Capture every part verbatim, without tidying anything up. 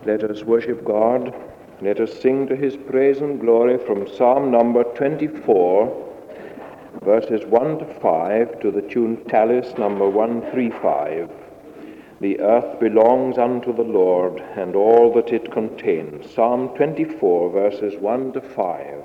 Let us worship God. Let us sing to his praise and glory from Psalm number twenty-four, verses one to five, to the tune Tallis number one thirty-five. The earth belongs unto the Lord, and all that it contains. Psalm twenty-four, verses one to five.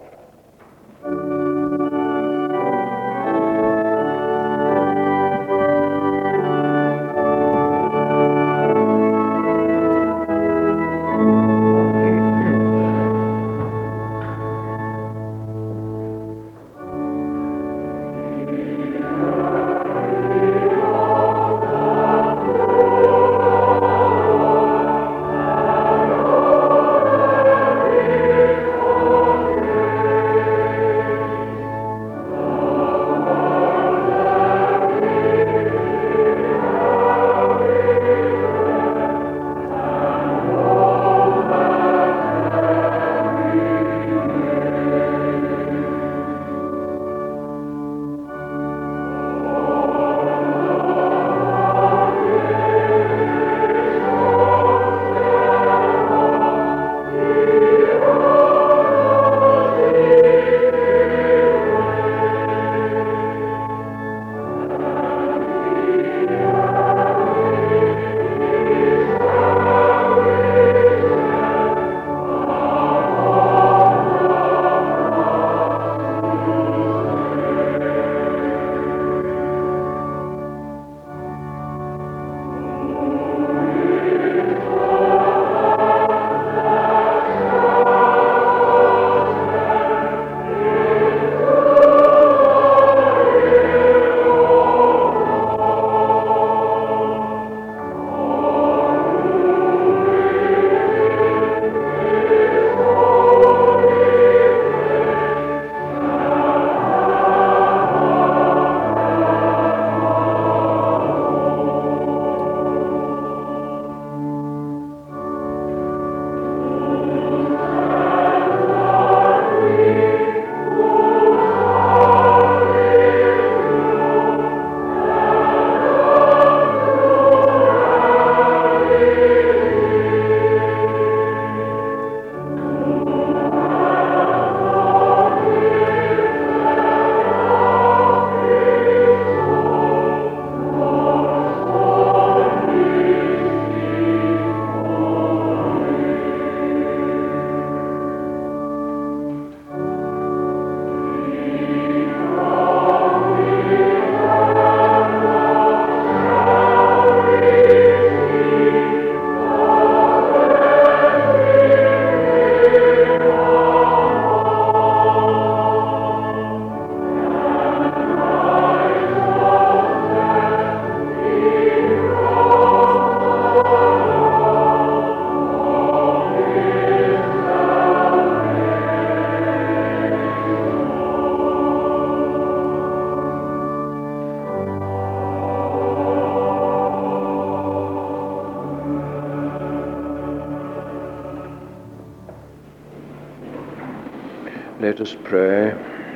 Let us pray.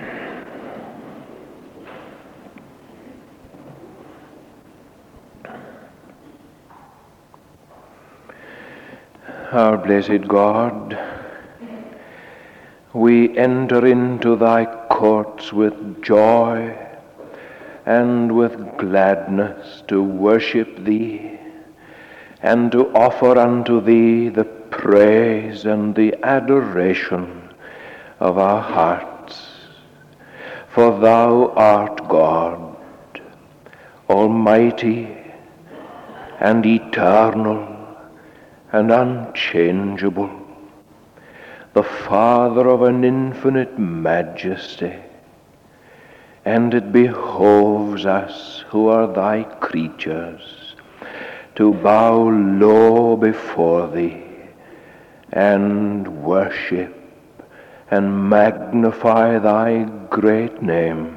Our blessed God, we enter into thy courts with joy and with gladness to worship thee and to offer unto thee the praise and the adoration of our hearts. For thou art God, almighty and eternal and unchangeable, the Father of an infinite majesty, and it behoves us who are thy creatures to bow low before thee and worship and magnify thy great name.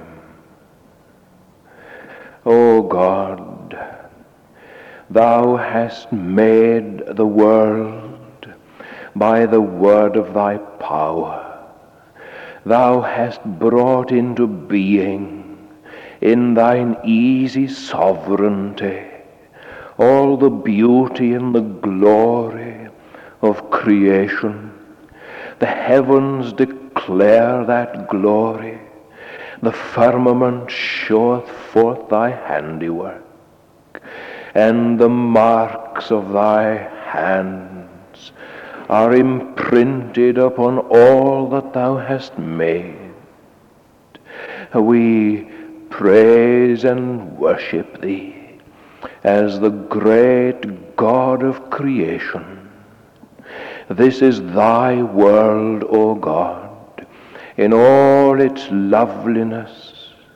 O God, thou hast made the world by the word of thy power. Thou hast brought into being in thine easy sovereignty all the beauty and the glory of creation. The heavens declare that glory. The firmament showeth forth thy handiwork, and the marks of thy hands are imprinted upon all that thou hast made. We praise and worship thee as the great God of creation. This is thy world, O God, in all its loveliness.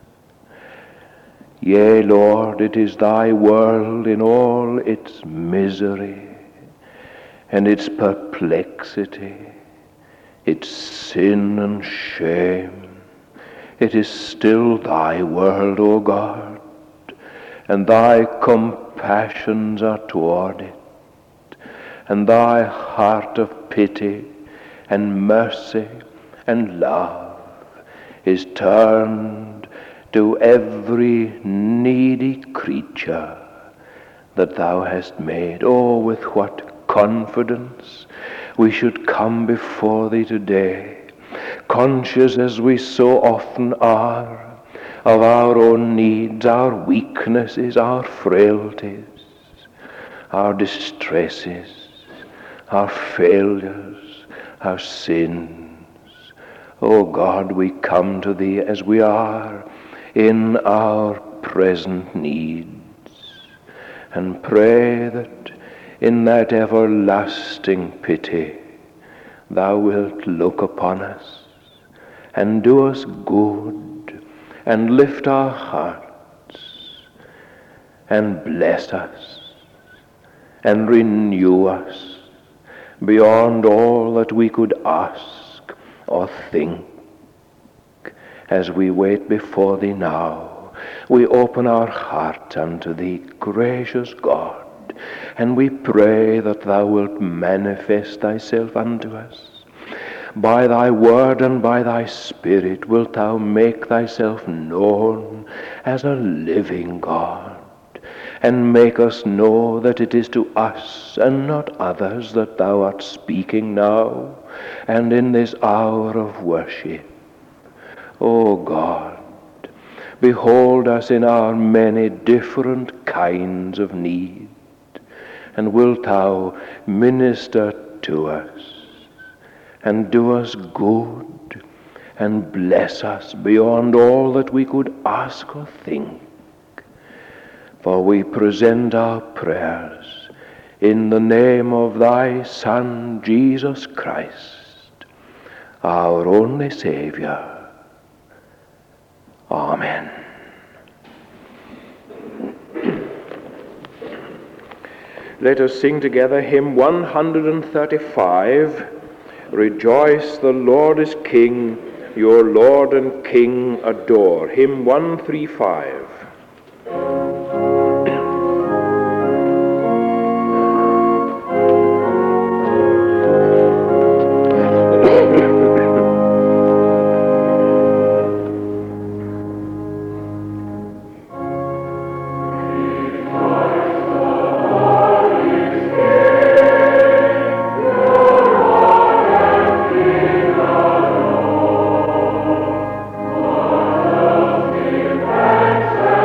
Yea, Lord, it is thy world in all its misery and its perplexity, its sin and shame. It is still thy world, O God, and thy compassions are toward it, and thy heart of pity and mercy and love is turned to every needy creature that thou hast made. Oh, with what confidence we should come before thee today, conscious as we so often are of our own needs, our weaknesses, our frailties, our distresses, our failures, our sins. O God, we come to thee as we are in our present needs, and pray that in that everlasting pity thou wilt look upon us and do us good and lift our hearts and bless us and renew us beyond all that we could ask or think. As we wait before thee now, we open our heart unto thee, gracious God, and we pray that thou wilt manifest thyself unto us. By thy word and by thy Spirit wilt thou make thyself known as a living God, and make us know that it is to us and not others that thou art speaking now and in this hour of worship. O God, behold us in our many different kinds of need, and wilt thou minister to us and do us good and bless us beyond all that we could ask or think. For we present our prayers in the name of thy Son, Jesus Christ, our only Savior. Amen. Let us sing together hymn one thirty-five, Rejoice, the Lord is King, your Lord and King adore. Hymn one thirty-five. Thanks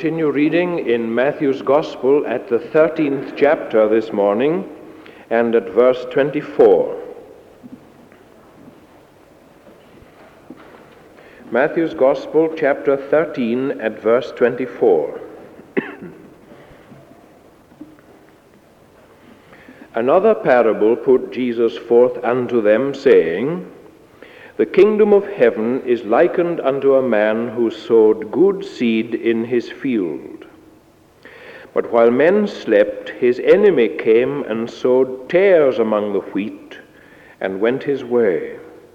continue reading in Matthew's Gospel at the thirteenth chapter this morning and at verse twenty-four. Matthew's Gospel, chapter thirteen, at verse twenty-four. Another parable put Jesus forth unto them, saying, The kingdom of heaven is likened unto a man who sowed good seed in his field. But while men slept, his enemy came and sowed tares among the wheat, and went his way.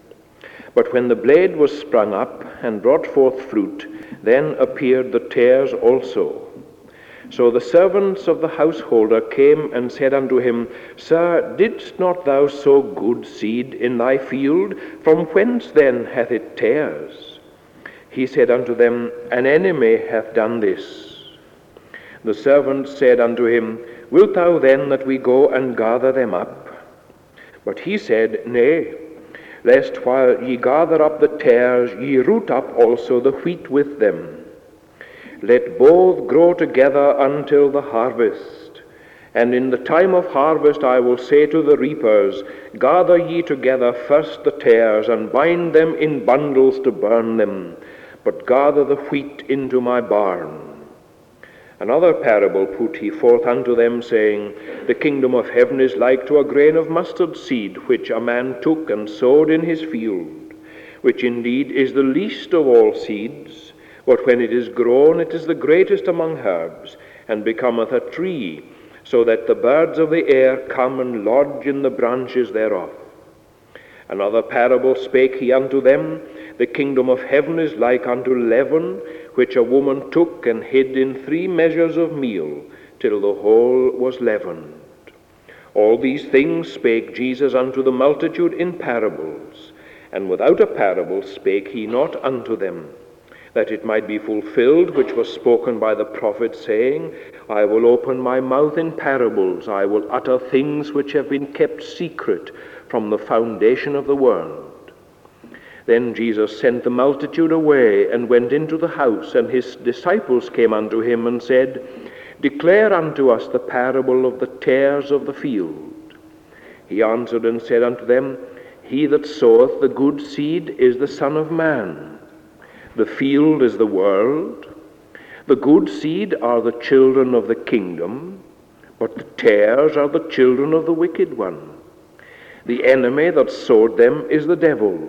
But when the blade was sprung up and brought forth fruit, then appeared the tares also. So the servants of the householder came and said unto him, Sir, didst not thou sow good seed in thy field? From whence then hath it tares? He said unto them, An enemy hath done this. The servants said unto him, Wilt thou then that we go and gather them up? But he said, Nay, lest while ye gather up the tares, ye root up also the wheat with them. Let both grow together until the harvest. And in the time of harvest I will say to the reapers, Gather ye together first the tares, and bind them in bundles to burn them, but gather the wheat into my barn. Another parable put he forth unto them, saying, The kingdom of heaven is like to a grain of mustard seed, which a man took and sowed in his field, which indeed is the least of all seeds, but when it is grown, it is the greatest among herbs, and becometh a tree, so that the birds of the air come and lodge in the branches thereof. Another parable spake he unto them, The kingdom of heaven is like unto leaven, which a woman took and hid in three measures of meal, till the whole was leavened. All these things spake Jesus unto the multitude in parables, and without a parable spake he not unto them, that it might be fulfilled which was spoken by the prophet, saying, I will open my mouth in parables, I will utter things which have been kept secret from the foundation of the world. Then Jesus sent the multitude away, and went into the house, and his disciples came unto him, and said, Declare unto us the parable of the tares of the field. He answered and said unto them, He that soweth the good seed is the Son of Man. The field is the world. The good seed are the children of the kingdom, but the tares are the children of the wicked one. The enemy that sowed them is the devil.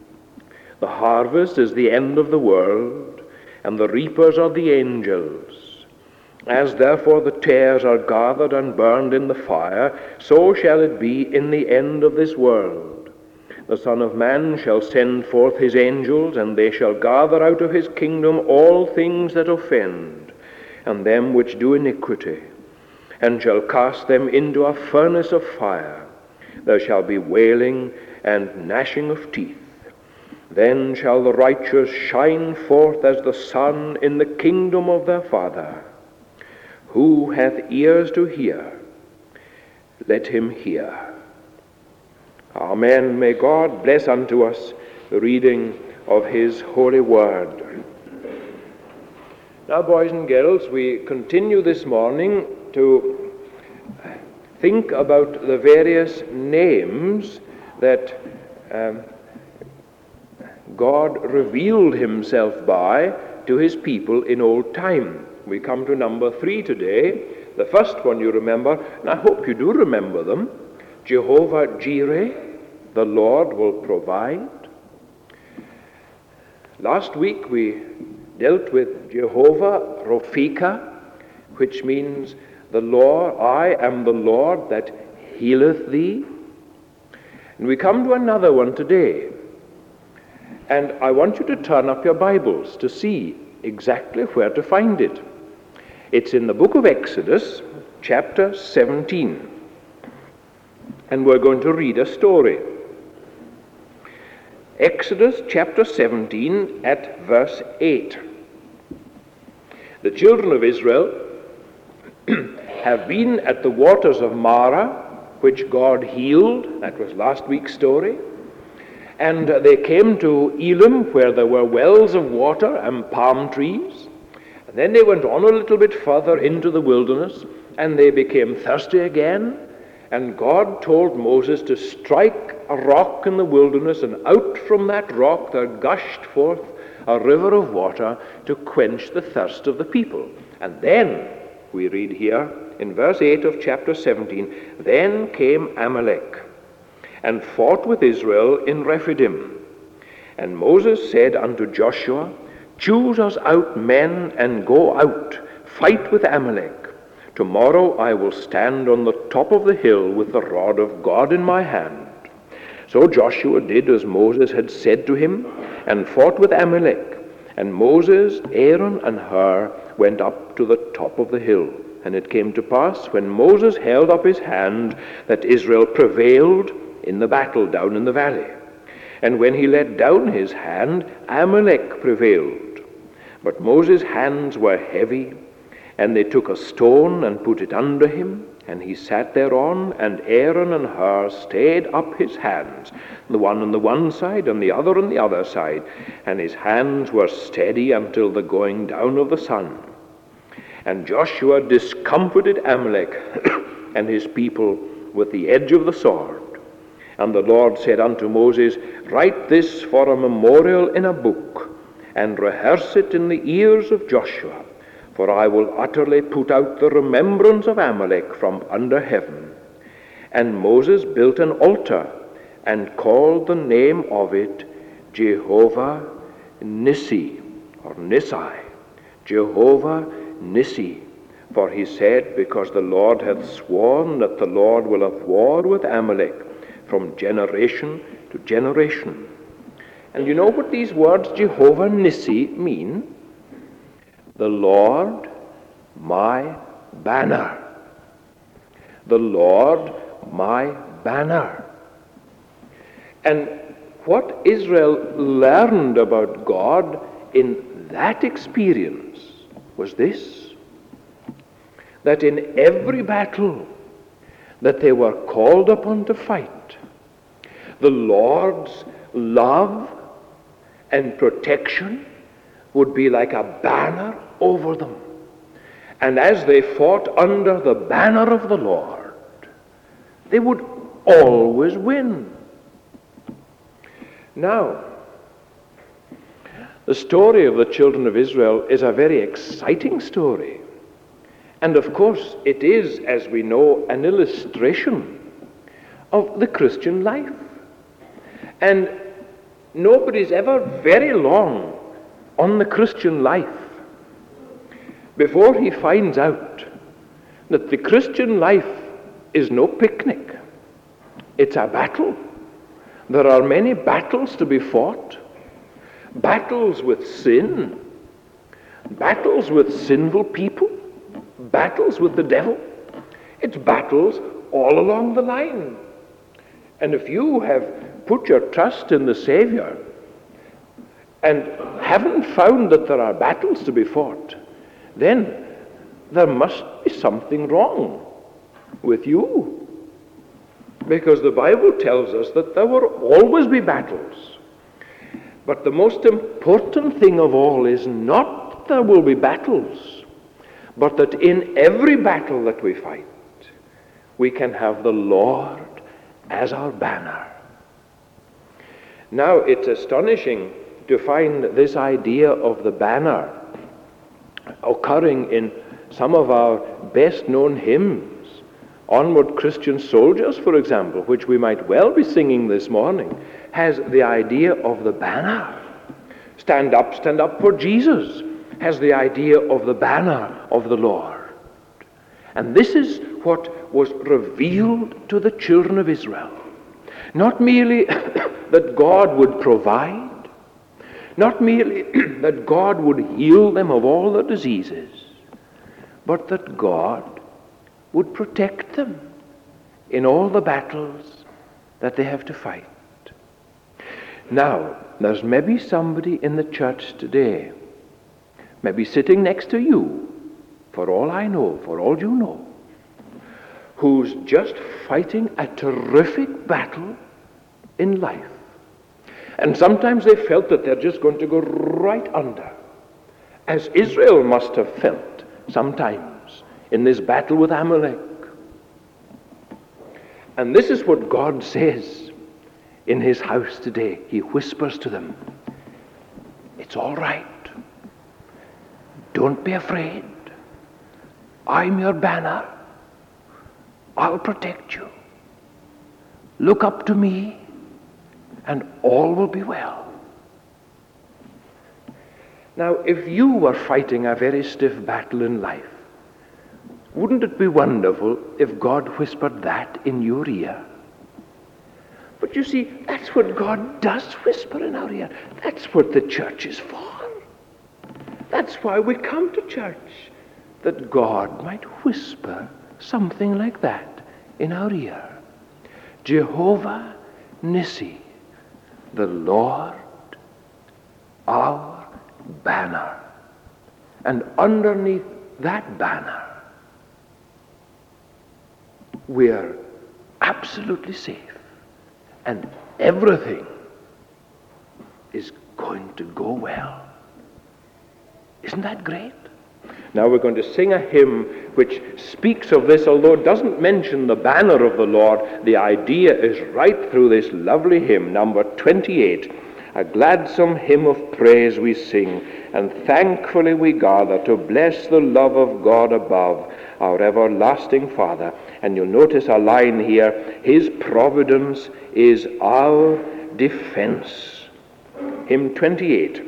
The harvest is the end of the world, and the reapers are the angels. As therefore the tares are gathered and burned in the fire, so shall it be in the end of this world. The Son of Man shall send forth his angels, and they shall gather out of his kingdom all things that offend, and them which do iniquity, and shall cast them into a furnace of fire. There shall be wailing and gnashing of teeth. Then shall the righteous shine forth as the sun in the kingdom of their Father. Who hath ears to hear, let him hear. Amen. May God bless unto us the reading of his holy word. Now, boys and girls, we continue this morning to think about the various names that um, God revealed himself by to his people in old time. We come to number three today. The first one you remember, and I hope you do remember them, Jehovah Jireh, the Lord will provide. Last week we dealt with Jehovah Rophika, which means the Lord, I am the Lord that healeth thee. And we come to another one today. And I want you to turn up your Bibles to see exactly where to find it. It's in the book of Exodus, chapter seventeen. And we're going to read a story. Exodus chapter seventeen at verse eight. The children of Israel have been at the waters of Marah, which God healed. That was last week's story. And they came to Elim, where there were wells of water and palm trees. And then they went on a little bit further into the wilderness, and they became thirsty again. And God told Moses to strike a rock in the wilderness, and out from that rock there gushed forth a river of water to quench the thirst of the people. And then, we read here in verse eight of chapter seventeen, then came Amalek and fought with Israel in Rephidim. And Moses said unto Joshua, choose us out men and go out, fight with Amalek. Tomorrow I will stand on the top of the hill with the rod of God in my hand. So Joshua did as Moses had said to him, and fought with Amalek. And Moses, Aaron, and Hur went up to the top of the hill. And it came to pass, when Moses held up his hand, that Israel prevailed in the battle down in the valley. And when he let down his hand, Amalek prevailed. But Moses' hands were heavy, and they took a stone and put it under him, and he sat thereon, and Aaron and Hur stayed up his hands, the one on the one side and the other on the other side, and his hands were steady until the going down of the sun. And Joshua discomfited Amalek and his people with the edge of the sword. And the Lord said unto Moses, write this for a memorial in a book, and rehearse it in the ears of Joshua, for I will utterly put out the remembrance of Amalek from under heaven. And Moses built an altar, and called the name of it Jehovah Nissi, or Nissi, Jehovah Nissi. For he said, because the Lord hath sworn that the Lord will have war with Amalek from generation to generation. And you know what these words Jehovah Nissi mean? The Lord my banner. The Lord my banner. And what Israel learned about God in that experience was this, that in every battle that they were called upon to fight, the Lord's love and protection would be like a banner over them. And as they fought under the banner of the Lord, they would always win. Now, the story of the children of Israel is a very exciting story. And of course, it is, as we know, an illustration of the Christian life. And nobody's ever very long on the Christian life before he finds out that the Christian life is no picnic. It's a battle. There are many battles to be fought. Battles with sin, battles with sinful people, battles with the devil. It's battles all along the line. And if you have put your trust in the Savior and haven't found that there are battles to be fought, then there must be something wrong with you. Because the Bible tells us that there will always be battles. But the most important thing of all is not that there will be battles, but that in every battle that we fight, we can have the Lord as our banner. Now, it's astonishing to find this idea of the banner occurring in some of our best-known hymns. Onward Christian Soldiers, for example, which we might well be singing this morning, has the idea of the banner. Stand up, stand up for Jesus has the idea of the banner of the Lord. And this is what was revealed to the children of Israel. Not merely that God would provide, not merely that God would heal them of all their diseases, but that God would protect them in all the battles that they have to fight. Now, there's maybe somebody in the church today, maybe sitting next to you, for all I know, for all you know, who's just fighting a terrific battle in life. And sometimes they felt that they're just going to go right under. as Israel must have felt sometimes in this battle with Amalek. And this is what God says in his house today. He whispers to them, it's all right. Don't be afraid. I'm your banner. I'll protect you. Look up to me, and all will be well. Now, if you were fighting a very stiff battle in life, wouldn't it be wonderful if God whispered that in your ear? But you see, that's what God does whisper in our ear. That's what the church is for. That's why we come to church, that God might whisper something like that in our ear. Jehovah Nissi, the Lord, our banner. And underneath that banner, we are absolutely safe. And everything is going to go well. Isn't that great? Now we're going to sing a hymn which speaks of this, although it doesn't mention the banner of the Lord. The idea is right through this lovely hymn, number twenty-eight. A gladsome hymn of praise we sing, and thankfully we gather to bless the love of God above, our everlasting Father. And you'll notice a line here, his providence is our defense. Hymn twenty-eight.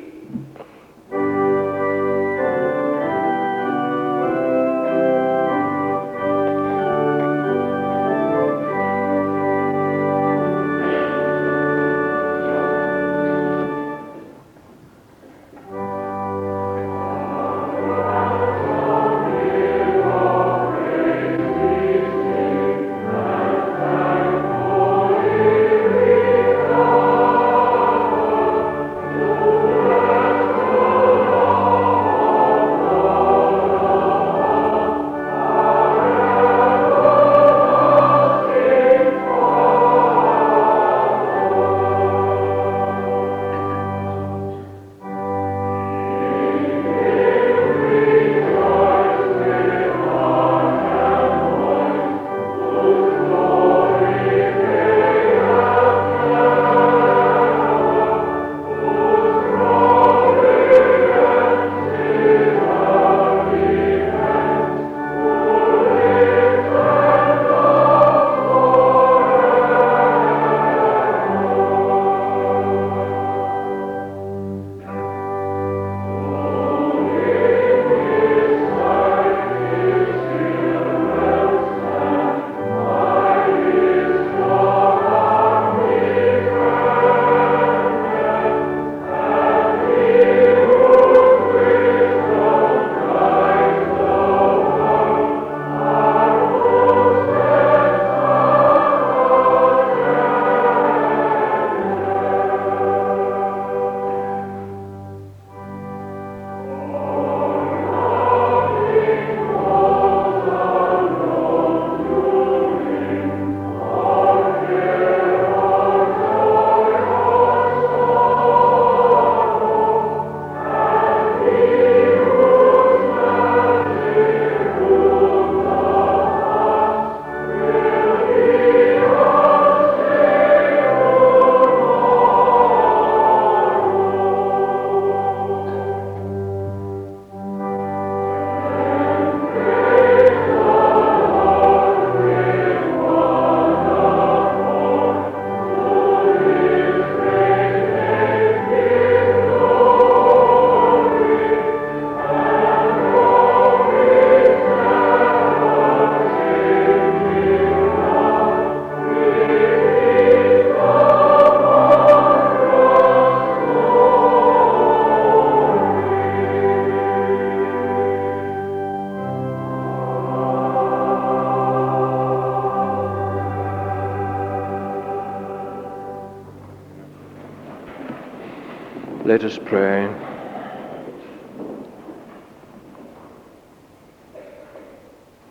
Let us pray.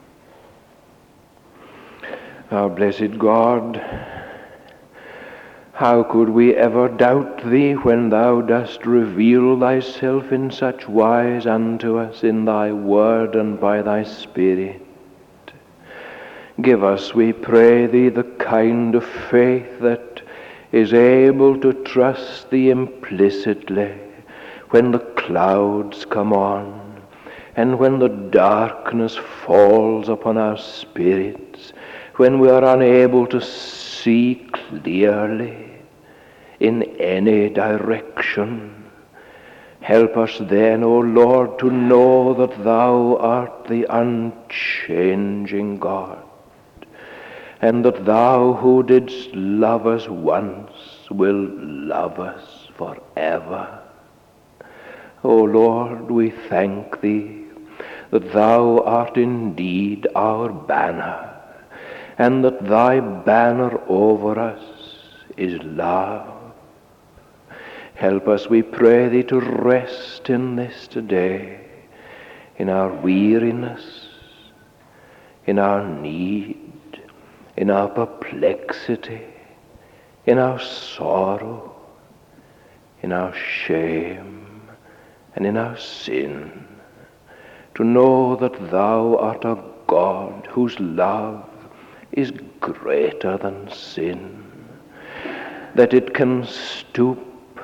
Our blessed God, How could we ever doubt thee when thou dost reveal thyself in such wise unto us in thy word and by thy Spirit? Give us, we pray thee, the kind of faith that is able to trust thee implicitly when the clouds come on, and when the darkness falls upon our spirits, when we are unable to see clearly in any direction. Help us then, O Lord, to know that thou art the unchanging God, and that thou who didst love us once will love us forever. O Lord, we thank thee that thou art indeed our banner, and that thy banner over us is love. Help us, we pray thee, to rest in this today, in our weariness, in our need, in our perplexity, in our sorrow, in our shame, and in our sin, to know that thou art a God whose love is greater than sin, that it can stoop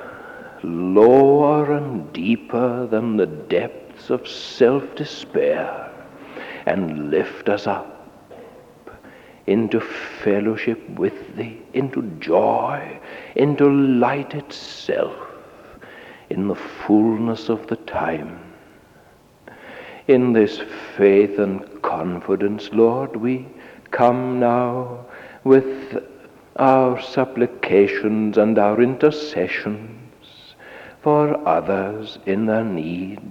lower and deeper than the depths of self-despair and lift us up into fellowship with thee, into joy, into light itself in the fullness of the time. In this faith and confidence, Lord, we come now with our supplications and our intercessions for others in their need.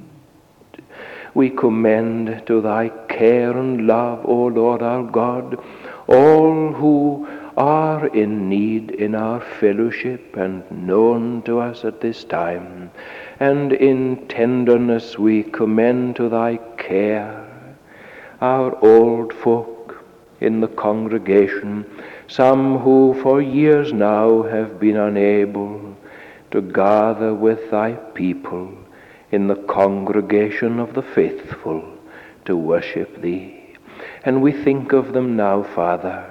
We commend to thy care and love, O Lord our God, all who are in need in our fellowship and known to us at this time. And in tenderness we commend to thy care our old folk in the congregation, some who for years now have been unable to gather with thy people in the congregation of the faithful to worship thee. And we think of them now, Father,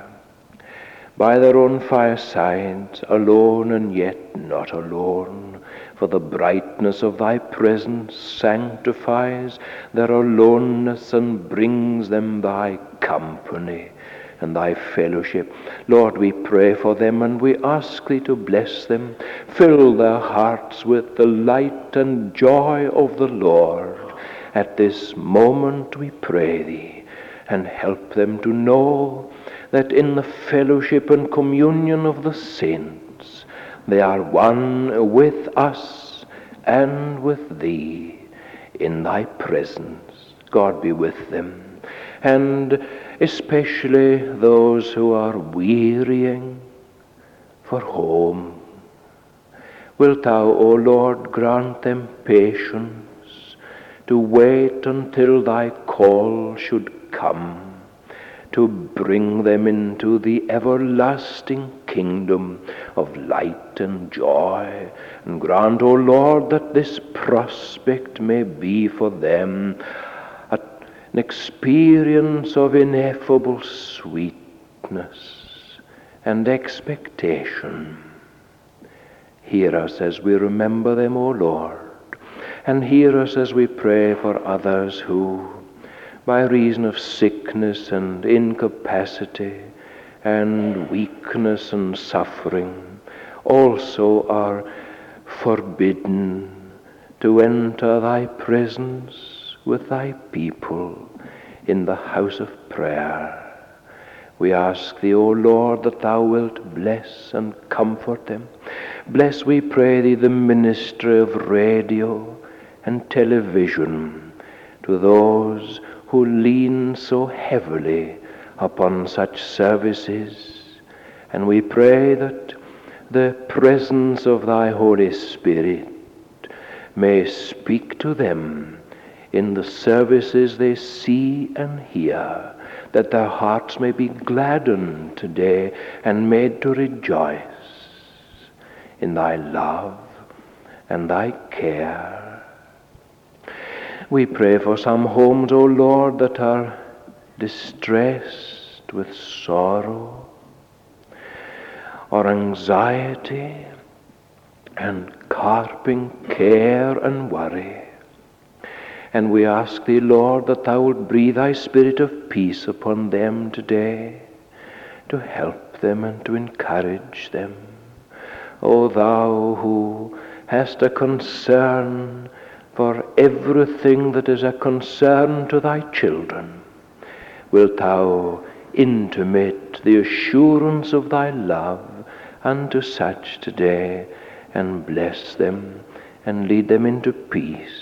by their own firesides, alone and yet not alone, for the brightness of thy presence sanctifies their aloneness and brings them thy company and thy fellowship. Lord, we pray for them and we ask thee to bless them. Fill their hearts with the light and joy of the Lord at this moment, we pray thee, and help them to know that in the fellowship and communion of the saints they are one with us and with thee in thy presence. God be with them, and especially those who are wearying for home. Wilt thou, O Lord, grant them patience to wait until thy call should come, to bring them into the everlasting kingdom of light and joy. And grant, O Lord, that this prospect may be for them an experience of ineffable sweetness and expectation. Hear us as we remember them, O Lord, and hear us as we pray for others who, by reason of sickness and incapacity and weakness and suffering, also are forbidden to enter thy presence with thy people in the house of prayer. We ask thee, O Lord, that thou wilt bless and comfort them. Bless, we pray thee, the ministry of radio and television to those who lean so heavily upon such services. And we pray that the presence of thy Holy Spirit may speak to them in the services they see and hear, that their hearts may be gladdened today and made to rejoice. in thy love and thy care. We pray for some homes, O Lord, that are distressed with sorrow or anxiety and carping care and worry. And we ask thee, Lord, that thou wilt breathe thy spirit of peace upon them today, to help them and to encourage them. O thou who hast a concern for everything that is a concern to thy children, wilt thou intimate the assurance of thy love unto such today, and bless them and lead them into peace.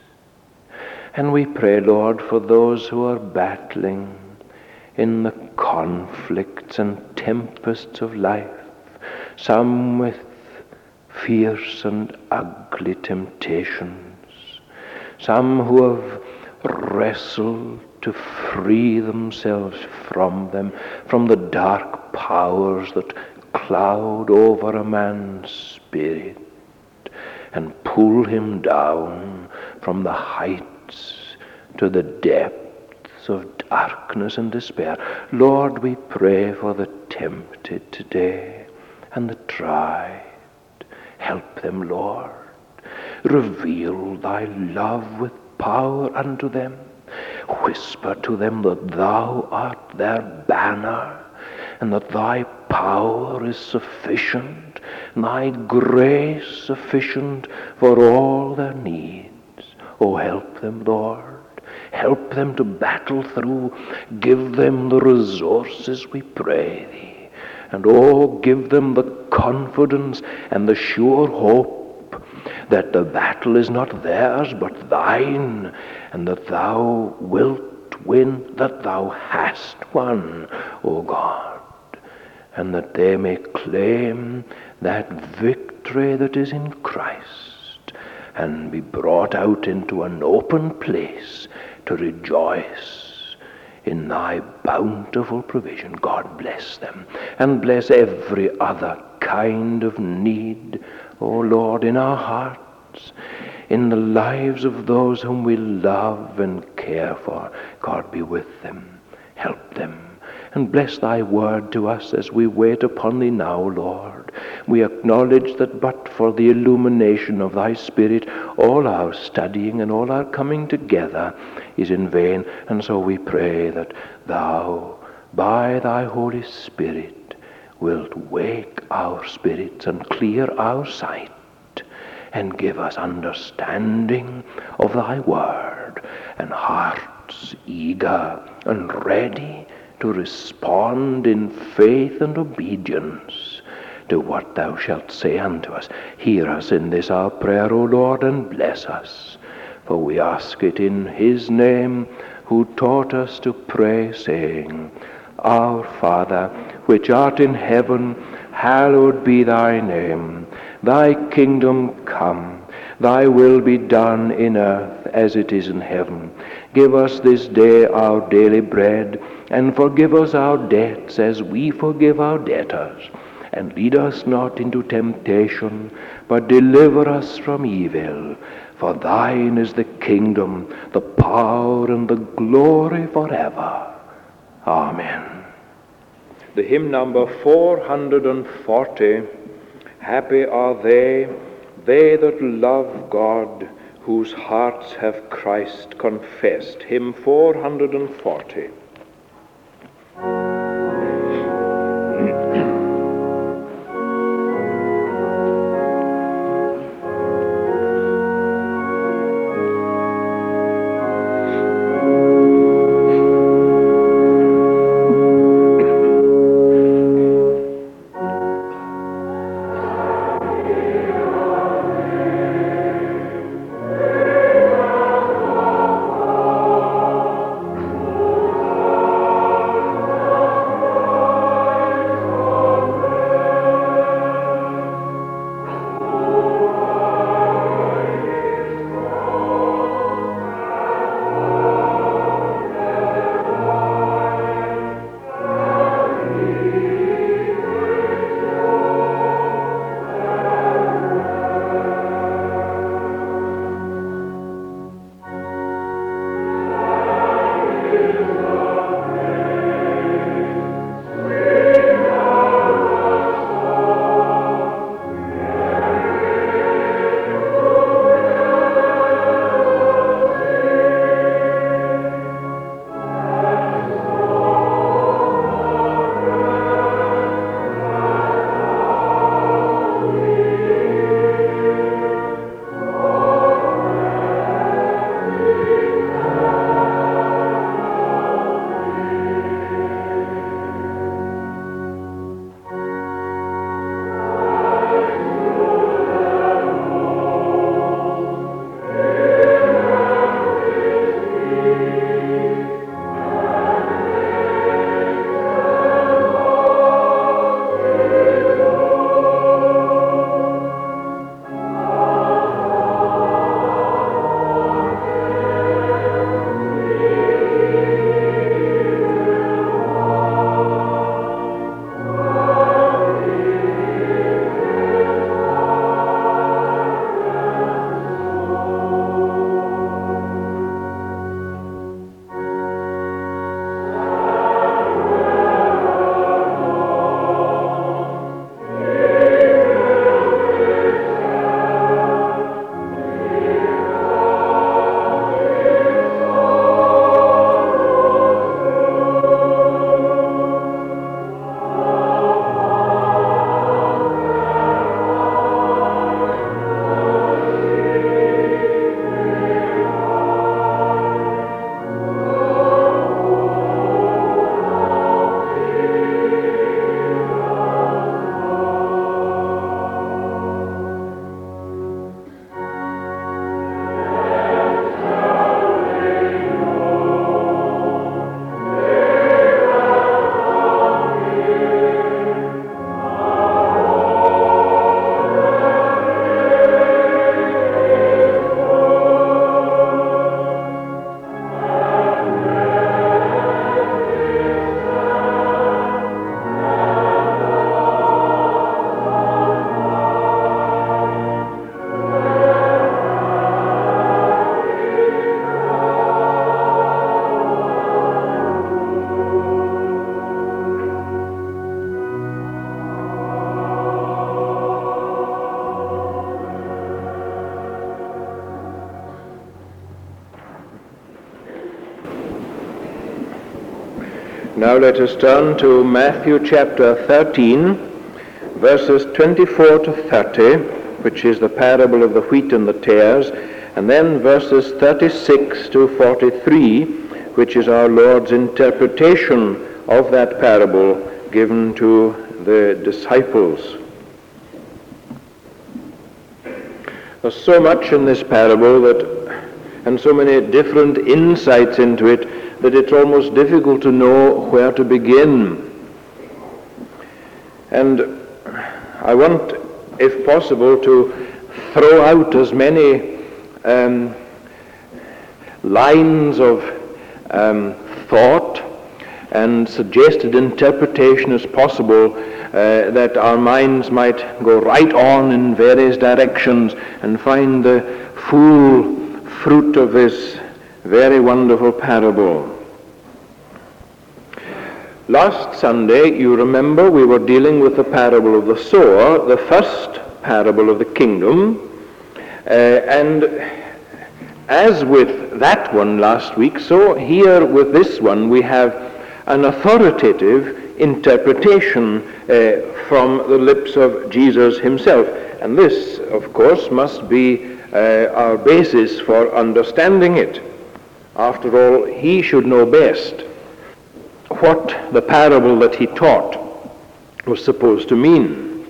And we pray, Lord, for those who are battling in the conflicts and tempests of life, some with fierce and ugly temptations, some who have wrestled to free themselves from them, from the dark powers that cloud over a man's spirit and pull him down from the heights to the depths of darkness and despair. Lord, we pray for the tempted today and the tried. Help them, Lord. Reveal thy love with power unto them. Whisper to them that thou art their banner, and that thy power is sufficient, and thy grace sufficient for all their needs. Oh, help them, Lord. Help them to battle through. Give them the resources, we pray thee. And oh, give them the confidence and the sure hope that the battle is not theirs but thine, and that thou wilt win, that thou hast won, O God, and that they may claim that victory that is in Christ, and be brought out into an open place to rejoice in thy bountiful provision. God bless them, and bless every other kind of need, O Lord, in our hearts, in the lives of those whom we love and care for. God, be with them, help them, and bless thy word to us as we wait upon thee now, Lord. We acknowledge that but for the illumination of thy Spirit, all our studying and all our coming together is in vain. And so we pray that thou, by thy Holy Spirit, wilt wake our spirits and clear our sight, and give us understanding of thy word, and hearts eager and ready to respond in faith and obedience to what thou shalt say unto us. Hear us in this our prayer, O Lord, and bless us, for we ask it in his name, who taught us to pray, saying, Our Father, which art in heaven, hallowed be thy name. Thy kingdom come, thy will be done in earth as it is in heaven. Give us this day our daily bread, and forgive us our debts as we forgive our debtors. And lead us not into temptation, but deliver us from evil. For thine is the kingdom, the power, and the glory forever. Amen. The hymn number four hundred forty, Happy are they, they that love God, whose hearts have Christ confessed. Hymn four hundred forty. Now let us turn to Matthew chapter thirteen, verses twenty-four to thirty, which is the parable of the wheat and the tares, and then verses thirty-six to forty-three, which is our Lord's interpretation of that parable given to the disciples. There's so much in this parable that, and so many different insights into it, that it's almost difficult to know where to begin. And I want, if possible, to throw out as many um, lines of um, thought and suggested interpretation as possible, uh, that our minds might go right on in various directions and find the full fruit of this very wonderful parable. Last Sunday, you remember, we were dealing with the parable of the sower, the first parable of the kingdom, uh, and as with that one last week, so here with this one we have an authoritative interpretation uh, from the lips of Jesus himself. And this, of course, must be uh, our basis for understanding it. After all, he should know best what the parable that he taught was supposed to mean.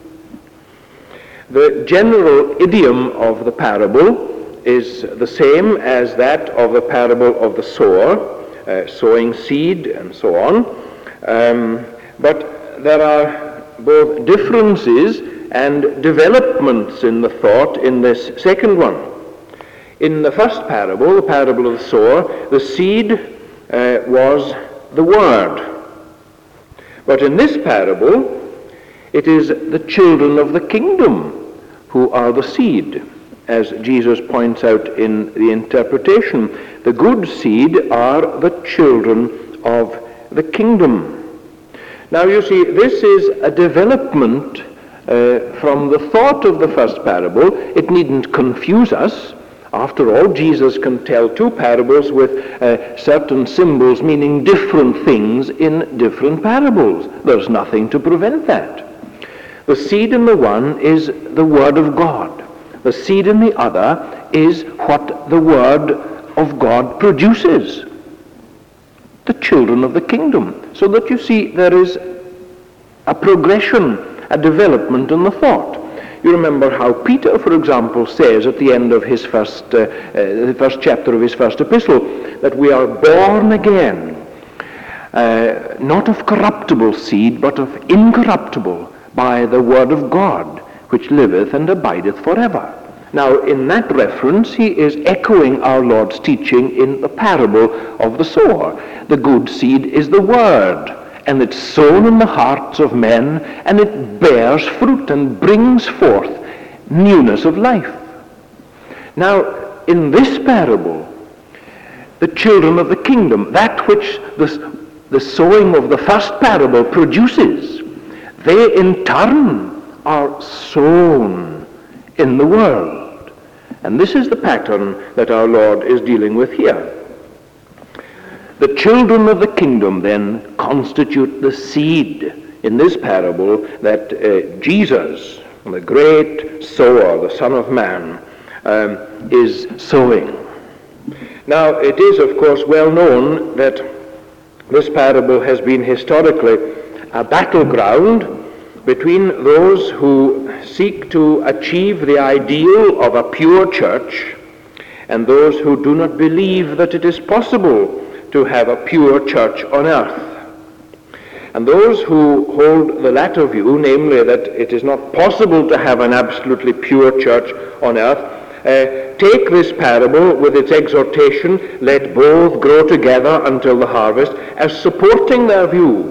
The general idiom of the parable is the same as that of the parable of the sower, uh, sowing seed and so on, um, but there are both differences and developments in the thought in this second one. In the first parable, the parable of the sower, the seed uh, was the word. But in this parable, it is the children of the kingdom who are the seed, as Jesus points out in the interpretation. The good seed are the children of the kingdom. Now you see, this is a development uh, from the thought of the first parable. It needn't confuse us. After all, Jesus can tell two parables with uh, certain symbols meaning different things in different parables. There's nothing to prevent that. The seed in the one is the Word of God. The seed in the other is what the Word of God produces. The children of the kingdom. So that you see there is a progression, a development in the thought. You remember how Peter, for example, says at the end of his first, uh, uh, the first chapter of his first epistle, that we are born again, uh, not of corruptible seed, but of incorruptible, by the word of God, which liveth and abideth forever. Now, in that reference, he is echoing our Lord's teaching in the parable of the sower. The good seed is the word, and it's sown in the hearts of men, and it bears fruit and brings forth newness of life. Now, in this parable, the children of the kingdom, that which the, the sowing of the first parable produces, they in turn are sown in the world. And this is the pattern that our Lord is dealing with here. The children of the kingdom then constitute the seed in this parable that uh, Jesus, the great sower, the Son of Man, um, is sowing. Now, it is, of course, well known that this parable has been historically a battleground between those who seek to achieve the ideal of a pure church and those who do not believe that it is possible to have a pure church on earth. And those who hold the latter view, namely that it is not possible to have an absolutely pure church on earth, uh, take this parable with its exhortation, let both grow together until the harvest, as supporting their view.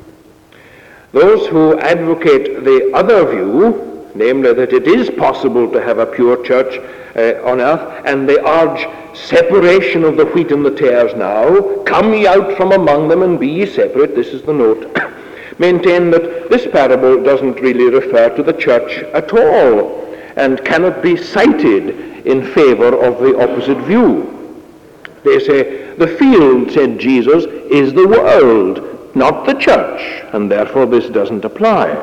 Those who advocate the other view, namely that it is possible to have a pure church uh, on earth, and they urge separation of the wheat and the tares now, come ye out from among them and be ye separate, this is the note, maintain that this parable doesn't really refer to the church at all and cannot be cited in favor of the opposite view. They say, the field, said Jesus, is the world. not the church, and therefore this doesn't apply.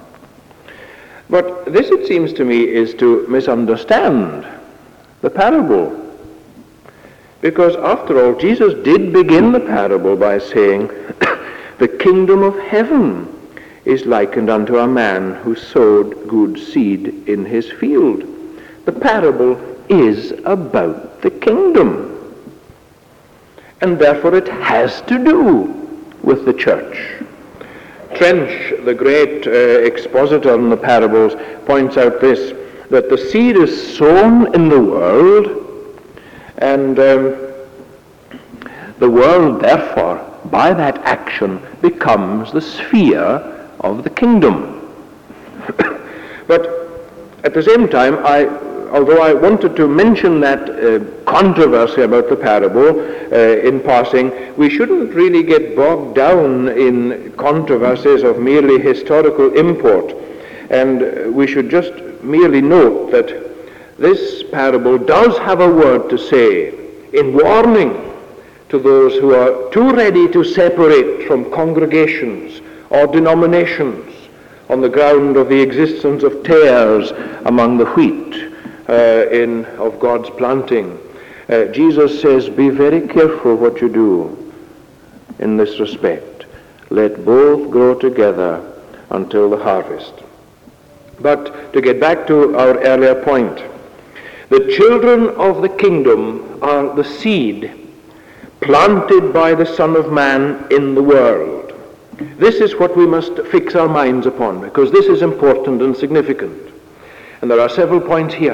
But this, it seems to me, is to misunderstand the parable. Because after all, Jesus did begin the parable by saying, the kingdom of heaven is likened unto a man who sowed good seed in his field. The parable is about the kingdom. And therefore it has to do with the church. Trench, the great uh, expositor in the parables, points out this, that the seed is sown in the world, and um, the world, therefore, by that action, becomes the sphere of the kingdom. But at the same time, I, although I wanted to mention that uh, controversy about the parable uh, in passing, we shouldn't really get bogged down in controversies of merely historical import. And we should just merely note that this parable does have a word to say in warning to those who are too ready to separate from congregations or denominations on the ground of the existence of tares among the wheat uh, in of God's planting. Uh, Jesus says, be very careful what you do in this respect. Let both grow together until the harvest. But to get back to our earlier point, the children of the kingdom are the seed planted by the Son of Man in the world. This is what we must fix our minds upon, because this is important and significant. And there are several points here.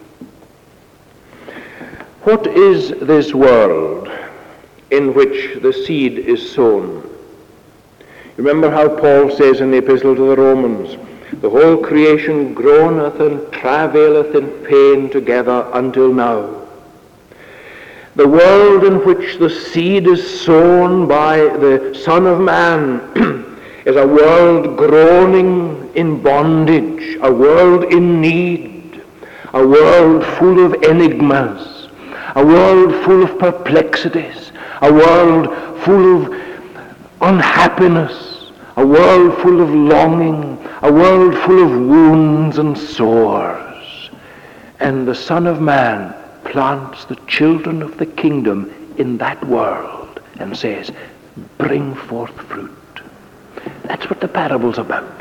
What is this world in which the seed is sown? Remember how Paul says in the Epistle to the Romans, the whole creation groaneth and travaileth in pain together until now. The world in which the seed is sown by the Son of Man is a world groaning in bondage, a world in need, a world full of enigmas, a world full of perplexities, a world full of unhappiness, a world full of longing, a world full of wounds and sores. And the Son of Man plants the children of the kingdom in that world and says, bring forth fruit. That's what the parable's about.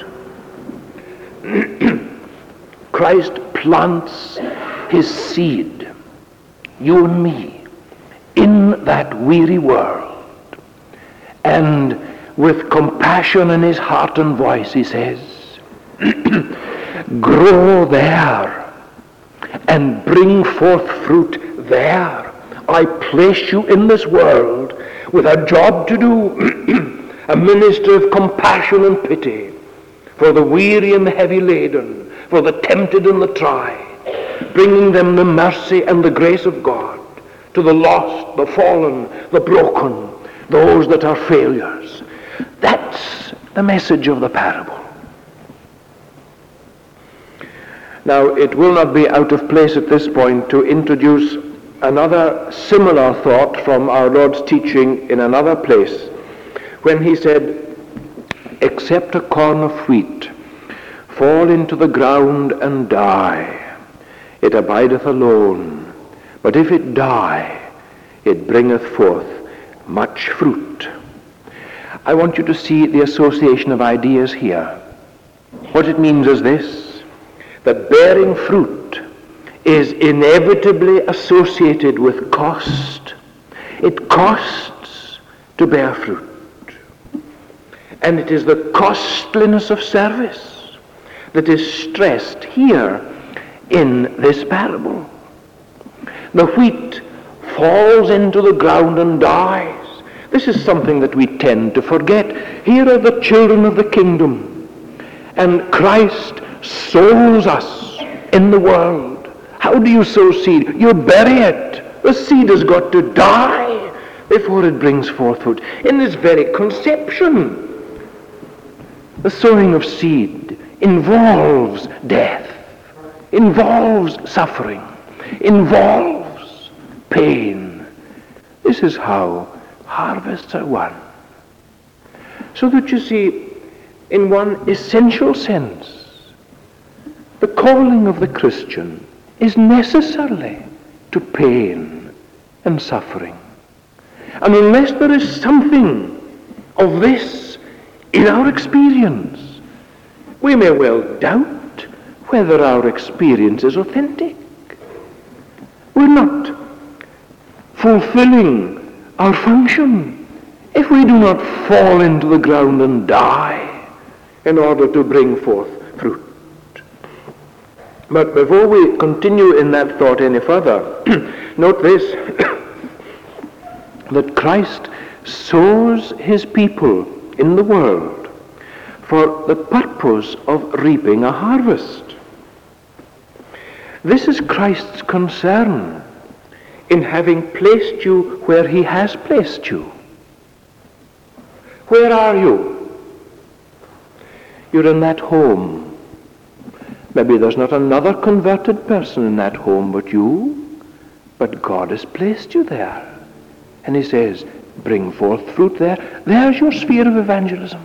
Christ plants his seed, you and me, in that weary world. And with compassion in his heart and voice, he says, grow there and bring forth fruit there. I place you in this world with a job to do, a minister of compassion and pity for the weary and the heavy laden, for the tempted and the tried, bringing them the mercy and the grace of God to the lost, the fallen, the broken, those that are failures. That's the message of the parable. Now, it will not be out of place at this point to introduce another similar thought from our Lord's teaching in another place, when he said, except a corn of wheat fall into the ground and die, it abideth alone, but if it die, it bringeth forth much fruit. I want you to see the association of ideas here. What it means is this, that bearing fruit is inevitably associated with cost. It costs to bear fruit. And it is the costliness of service that is stressed here in this parable. The wheat falls into the ground and dies. This is something that we tend to forget. Here are the children of the kingdom, and Christ sows us in the world. How do you sow seed? You bury it. The seed has got to die before it brings forth fruit. In this very conception, the sowing of seed involves death, involves suffering, involves pain. This is how harvests are won. So that you see, in one essential sense, the calling of the Christian is necessarily to pain and suffering. And unless there is something of this in our experience, we may well doubt whether our experience is authentic. We're not fulfilling our function if we do not fall into the ground and die in order to bring forth fruit. But before we continue in that thought any further, note this, that Christ sows his people in the world for the purpose of reaping a harvest. This is Christ's concern in having placed you where he has placed you. Where are you? You're in that home. Maybe there's not another converted person in that home but you, but God has placed you there. And he says, bring forth fruit there. There's your sphere of evangelism.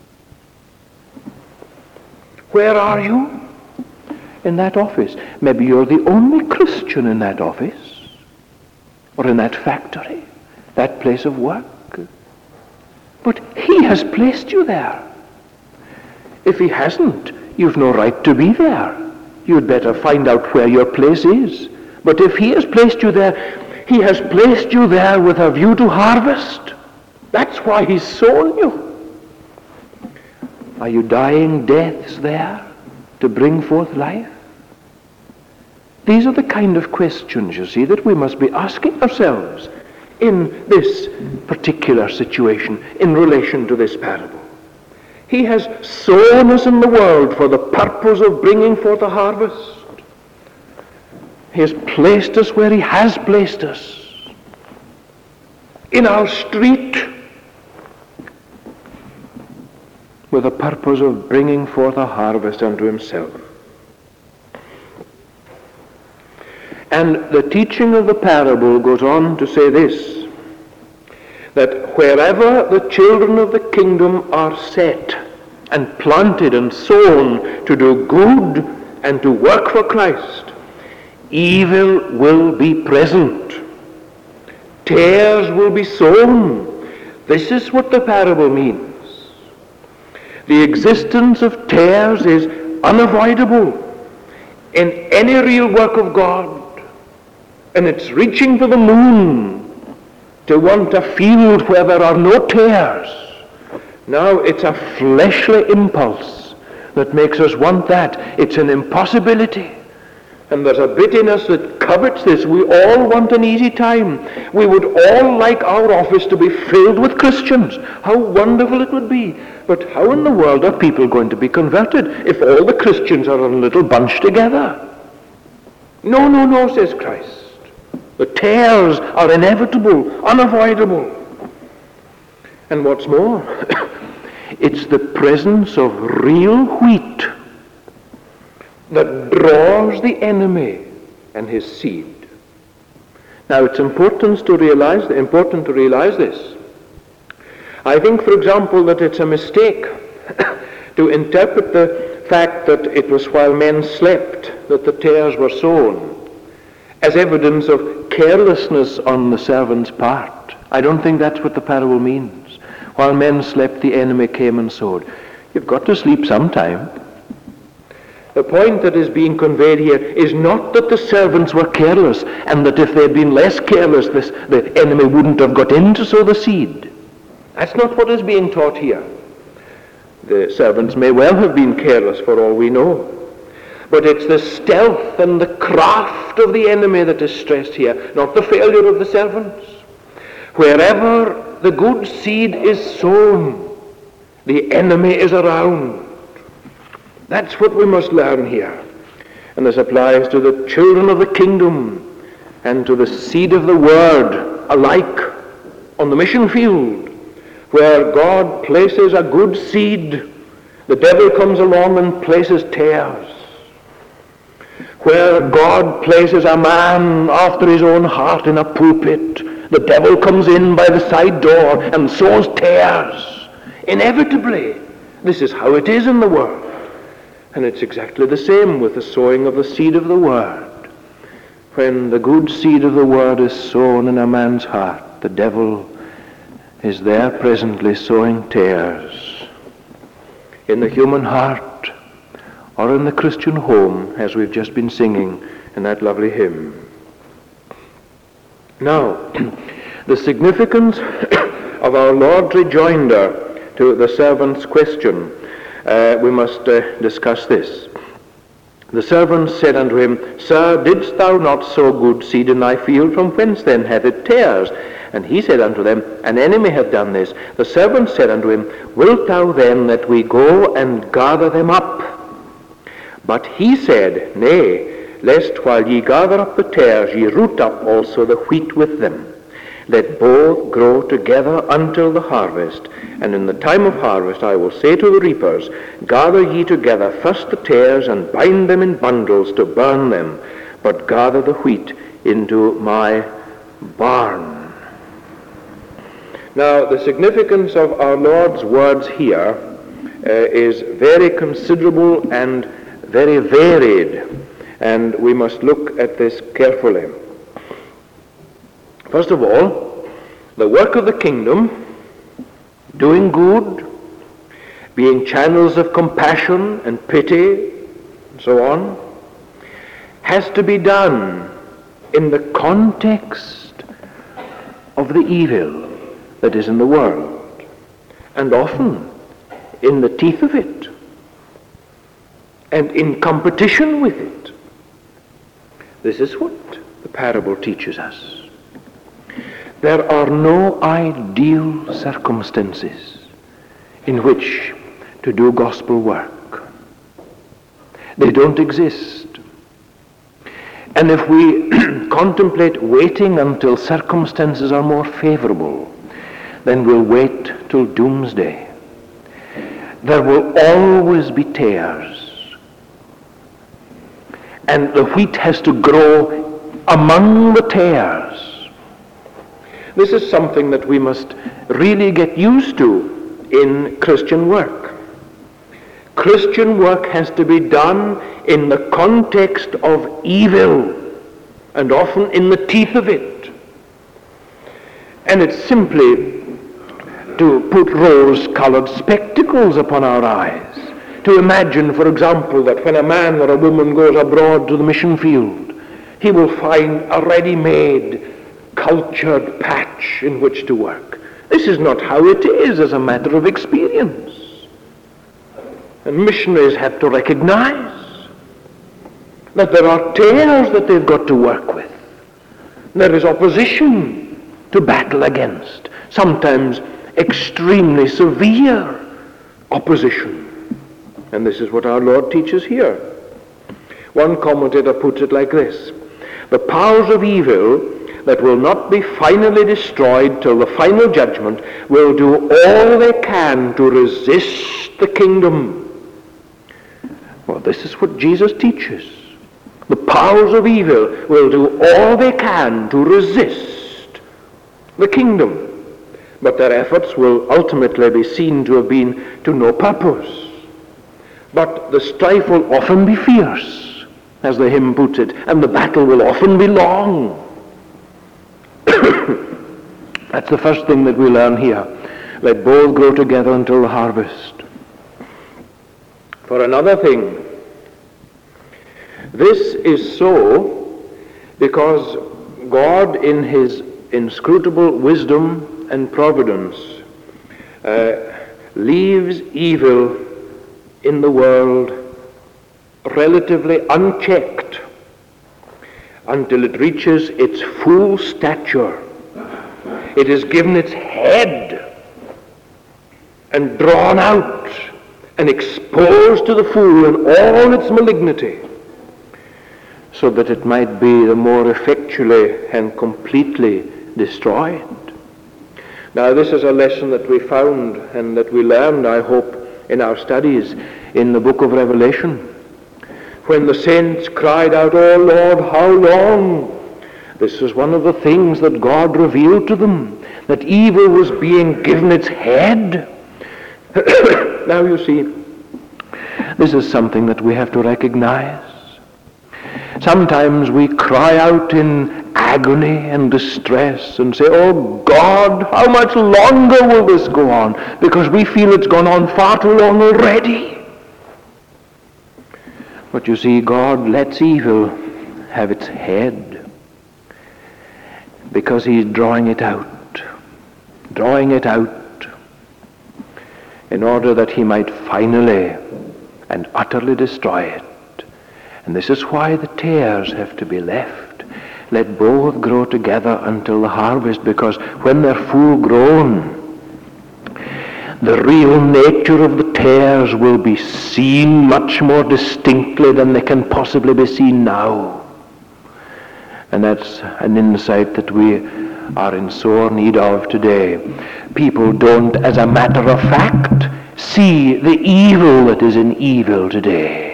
Where are you? In that office. Maybe you're the only Christian in that office, or in that factory, that place of work. But he has placed you there. If he hasn't, you've no right to be there. You'd better find out where your place is. But if he has placed you there, he has placed you there with a view to harvest. That's why he's sown you. Are you dying deaths there to bring forth life? These are the kind of questions, you see, that we must be asking ourselves in this particular situation in relation to this parable. He has sown us in the world for the purpose of bringing forth a harvest. He has placed us where he has placed us. In our street, with the purpose of bringing forth a harvest unto himself. And the teaching of the parable goes on to say this, that wherever the children of the kingdom are set and planted and sown to do good and to work for Christ, evil will be present. Tares will be sown. This is what the parable means. The existence of tares is unavoidable in any real work of God. And it's reaching to the moon to want a field where there are no tares. Now it's a fleshly impulse that makes us want that. It's an impossibility. And there's a bit in us that covets this. We all want an easy time. We would all like our office to be filled with Christians. How wonderful it would be. But how in the world are people going to be converted if all the Christians are a little bunch together? No, no, no, says Christ. The tares are inevitable, unavoidable. And what's more, it's the presence of real wheat that draws the enemy and his seed. Now it's important to realize, important to realize this. I think, for example, that it's a mistake to interpret the fact that it was while men slept that the tares were sown as evidence of carelessness on the servant's part. I don't think that's what the parable means. While men slept, the enemy came and sowed. You've got to sleep sometime. The point that is being conveyed here is not that the servants were careless and that if they'd been less careless, this, the enemy wouldn't have got in to sow the seed. That's not what is being taught here. The servants may well have been careless for all we know. But it's the stealth and the craft of the enemy that is stressed here, not the failure of the servants. Wherever the good seed is sown, the enemy is around. That's what we must learn here. And this applies to the children of the kingdom and to the seed of the word alike on the mission field. Where God places a good seed, the devil comes along and places tares. Where God places a man after his own heart in a pulpit, the devil comes in by the side door and sows tares Inevitably, this is how it is in the world. And it's exactly the same with the sowing of the seed of the Word. When the good seed of the Word is sown in a man's heart, the devil is there presently sowing tares in the human heart or in the Christian home, as we've just been singing in that lovely hymn. Now, the significance of our Lord's rejoinder to the servant's question, uh, we must uh, discuss this. The servant said unto him, Sir, didst thou not sow good seed in thy field? From whence then hath it tares? And he said unto them, An enemy hath done this. The servant said unto him, Wilt thou then that we go and gather them up? But he said, Nay, lest while ye gather up the tares, ye root up also the wheat with them. Let both grow together until the harvest. And in the time of harvest I will say to the reapers, Gather ye together first the tares, and bind them in bundles to burn them, but gather the wheat into my barn. Now, the significance of our Lord's words here uh, is very considerable and very varied, and we must look at this carefully. First of all, the work of the kingdom, doing good, being channels of compassion and pity, and so on, has to be done in the context of the evil that is in the world, and often in the teeth of it, and in competition with it. This is what the parable teaches us. There are no ideal circumstances in which to do gospel work. They don't exist. And if we contemplate waiting until circumstances are more favorable, then we'll wait till doomsday. There will always be tares. And the wheat has to grow among the tares. This is something that we must really get used to in Christian work. Christian work has to be done in the context of evil, and often in the teeth of it. And it's simply to put rose-colored spectacles upon our eyes, to imagine, for example, that when a man or a woman goes abroad to the mission field, he will find a ready-made, cultured patch in which to work. This is not how it is as a matter of experience. And missionaries have to recognize that there are tares that they've got to work with. There is opposition to battle against, sometimes extremely severe opposition. And this is what our Lord teaches here. One commentator puts it like this: the powers of evil that will not be finally destroyed till the final judgment will do all they can to resist the kingdom. Well, this is what Jesus teaches. The powers of evil will do all they can to resist the kingdom, but their efforts will ultimately be seen to have been to no purpose. But the strife will often be fierce, as the hymn puts it, and the battle will often be long. That's the first thing that we learn here. Let both grow together until the harvest. For another thing, this is so because God, in his inscrutable wisdom and providence, uh, leaves evil in the world relatively unchecked until it reaches its full stature. It is given its head and drawn out and exposed to the full in all its malignity, so that it might be the more effectually and completely destroyed. Now, this is a lesson that we found and that we learned, I hope, in our studies in the book of Revelation, when the saints cried out, "Oh Lord, how long?" This was one of the things that God revealed to them, that evil was being given its head, Now you see, this is something that we have to recognize. Sometimes we cry out in agony and distress and say, oh God, how much longer will this go on? Because we feel it's gone on far too long already. But you see, God lets evil have its head because he's drawing it out, drawing it out in order that he might finally and utterly destroy it. And this is why the tares have to be left. Let both grow together until the harvest, because when they're full grown, the real nature of the tares will be seen much more distinctly than they can possibly be seen now. And that's an insight that we are in sore need of today. People don't, as a matter of fact, see the evil that is in evil today.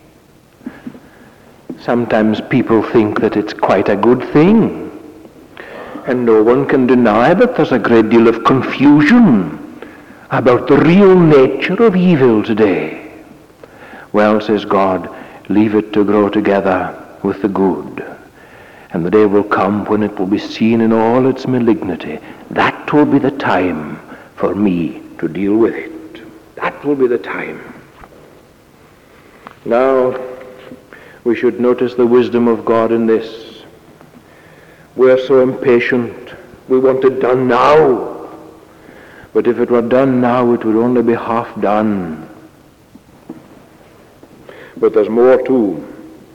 Sometimes people think that it's quite a good thing. And no one can deny that there's a great deal of confusion about the real nature of evil today. Well, says God, leave it to grow together with the good. And the day will come when it will be seen in all its malignity. That will be the time for me to deal with it. That will be the time. Now, we should notice the wisdom of God in this. We're so impatient. We want it done now. But if it were done now, it would only be half done. But there's more too.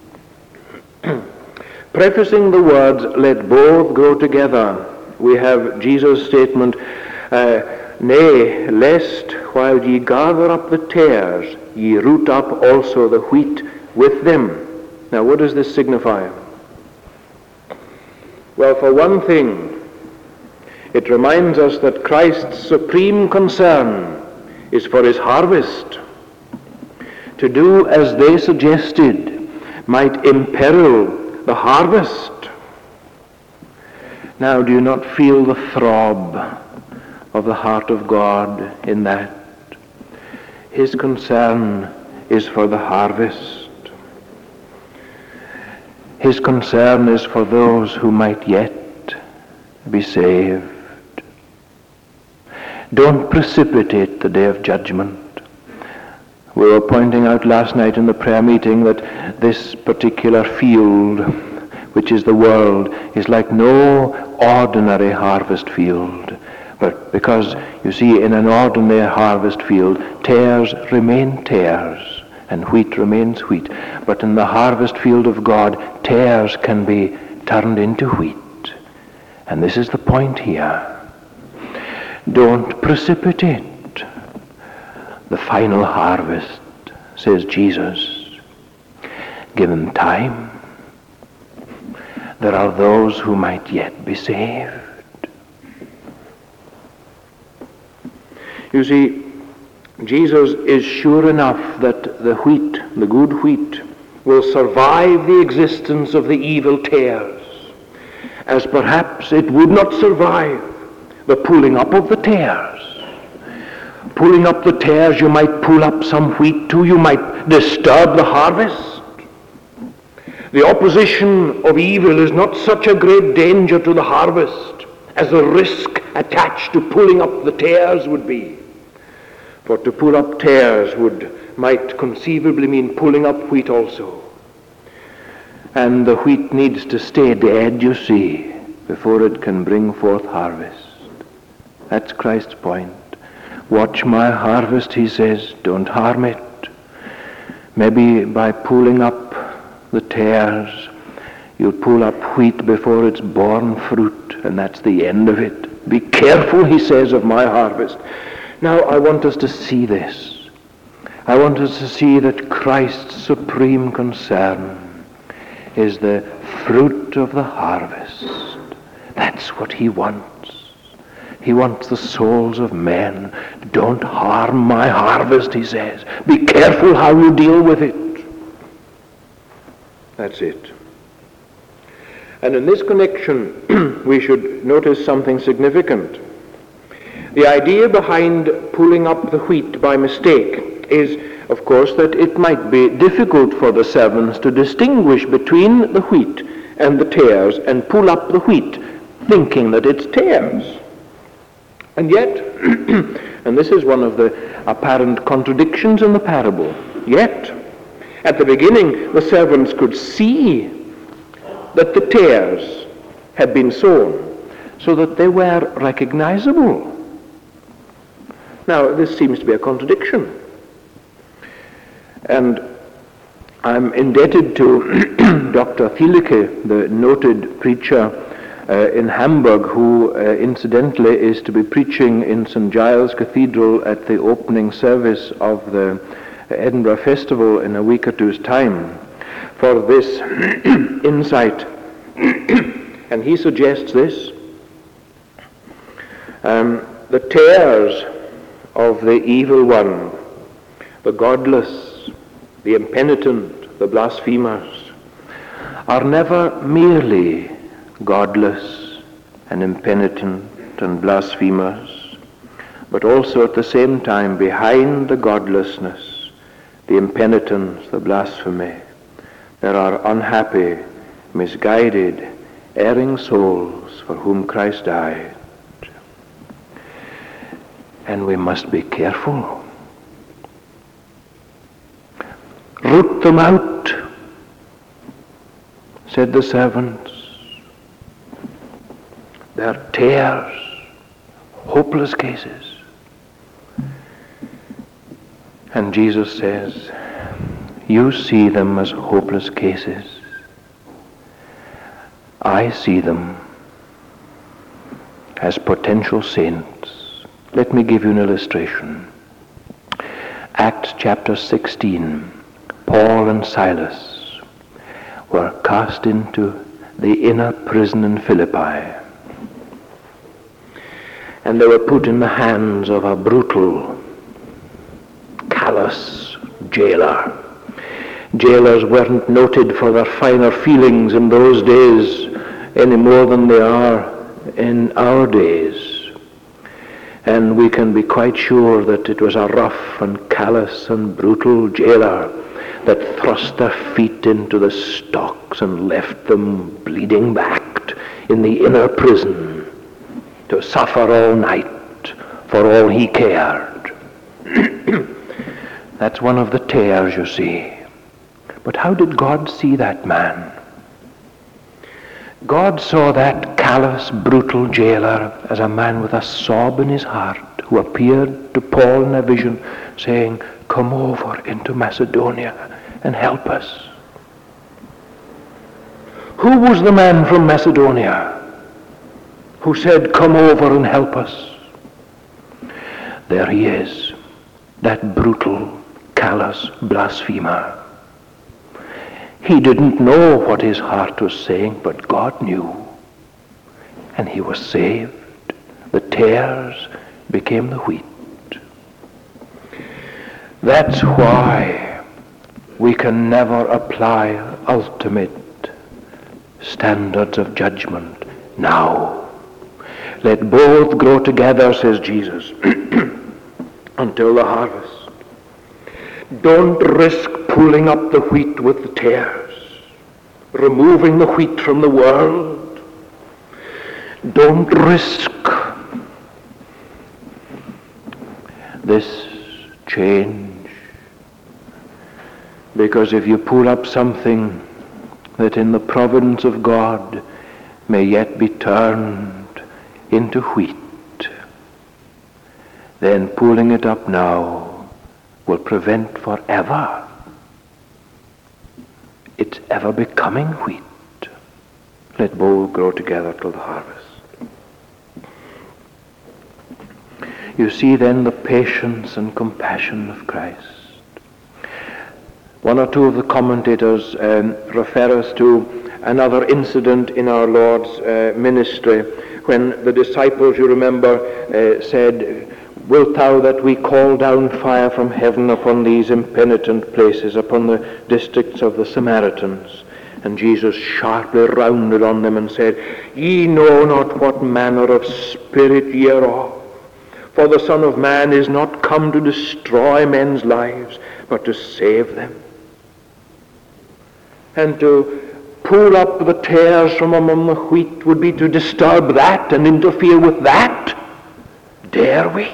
Prefacing the words, let both grow together, we have Jesus' statement, uh, nay, lest while ye gather up the tares, ye root up also the wheat with them. Now, what does this signify? Well, for one thing, it reminds us that Christ's supreme concern is for his harvest. To do as they suggested might imperil the harvest. Now, do you not feel the throb of the heart of God in that? His concern is for the harvest. His concern is for those who might yet be saved. Don't precipitate the day of judgment. We were pointing out last night in the prayer meeting that this particular field, which is the world, is like no ordinary harvest field. But because, you see, in an ordinary harvest field, tares remain tares, and wheat remains wheat. But in the harvest field of God, tares can be turned into wheat. And this is the point here. Don't precipitate the final harvest, says Jesus. Give him time. There are those who might yet be saved. You see, Jesus is sure enough that the wheat, the good wheat, will survive the existence of the evil tares, as perhaps it would not survive the pulling up of the tares. Pulling up the tares, you might pull up some wheat too, you might disturb the harvest. The opposition of evil is not such a great danger to the harvest as the risk attached to pulling up the tares would be. For to pull up tares would might conceivably mean pulling up wheat also. And the wheat needs to stay dead, you see, before it can bring forth harvest. That's Christ's point. Watch my harvest, he says, don't harm it. Maybe by pulling up the tares, you'll pull up wheat before it's borne fruit, and that's the end of it. Be careful, he says, of my harvest. Now, I want us to see this. I want us to see that Christ's supreme concern is the fruit of the harvest. That's what he wants. He wants the souls of men. Don't harm my harvest, he says. Be careful how you deal with it. That's it. And in this connection, we should notice something significant. The idea behind pulling up the wheat by mistake is, of course, that it might be difficult for the servants to distinguish between the wheat and the tares and pull up the wheat, thinking that it's tares. And yet, and this is one of the apparent contradictions in the parable, yet, at the beginning, the servants could see that the tares had been sown, so that they were recognizable. Now, this seems to be a contradiction. And I'm indebted to Doctor Thielicke, the noted preacher uh, in Hamburg, who uh, incidentally is to be preaching in Saint Giles Cathedral at the opening service of the Edinburgh Festival in a week or two's time, for this insight. And he suggests this. Um, the tares of the evil one, the godless, the impenitent, the blasphemers, are never merely godless and impenitent and blasphemers, but also at the same time, behind the godlessness, the impenitence, the blasphemy, there are unhappy, misguided, erring souls for whom Christ died. And we must be careful. Root them out, said the servants. They're tares, hopeless cases. And Jesus says, you see them as hopeless cases. I see them as potential saints. Let me give you an illustration. Acts chapter sixteen. Paul and Silas were cast into the inner prison in Philippi, and they were put in the hands of a brutal, callous jailer. Jailers weren't noted for their finer feelings in those days any more than they are in our days. And we can be quite sure that it was a rough and callous and brutal jailer that thrust their feet into the stocks and left them bleeding back in the inner prison to suffer all night for all he cared. That's one of the tares, you see. But how did God see that man? God saw that callous, brutal jailer as a man with a sob in his heart who appeared to Paul in a vision saying, come over into Macedonia and help us. Who was the man from Macedonia who said, come over and help us? There he is, that brutal, callous blasphemer. He didn't know what his heart was saying, but God knew. And he was saved. The tares became the wheat. That's why we can never apply ultimate standards of judgment now. Let both grow together, says Jesus, until the harvest. Don't risk pulling up the wheat with the tares, removing the wheat from the world. Don't risk this change, because if you pull up something that in the providence of God may yet be turned into wheat, then pulling it up now will prevent forever its ever becoming wheat. Let both grow together till the harvest. You see then the patience and compassion of Christ. One or two of the commentators um, refer us to another incident in our Lord's uh, ministry when the disciples, you remember, uh, said, wilt thou that we call down fire from heaven upon these impenitent places, upon the districts of the Samaritans? And Jesus sharply rounded on them and said, ye know not what manner of spirit ye are of. For the Son of Man is not come to destroy men's lives, but to save them. And to pull up the tares from among the wheat would be to disturb that and interfere with that. Dare we?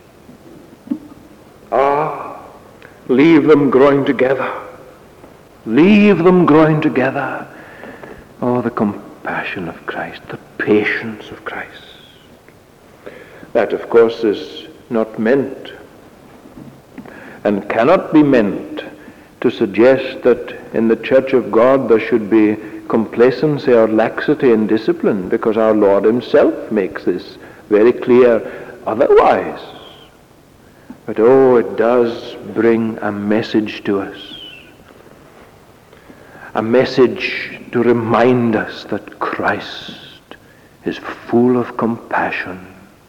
Ah, leave them growing together. Leave them growing together. Oh, the compassion of Christ, the patience of Christ. That, of course, is not meant and cannot be meant to suggest that in the Church of God there should be complacency or laxity in discipline, because our Lord himself makes this very clear otherwise. But oh, it does bring a message to us. A message to remind us that Christ is full of compassion.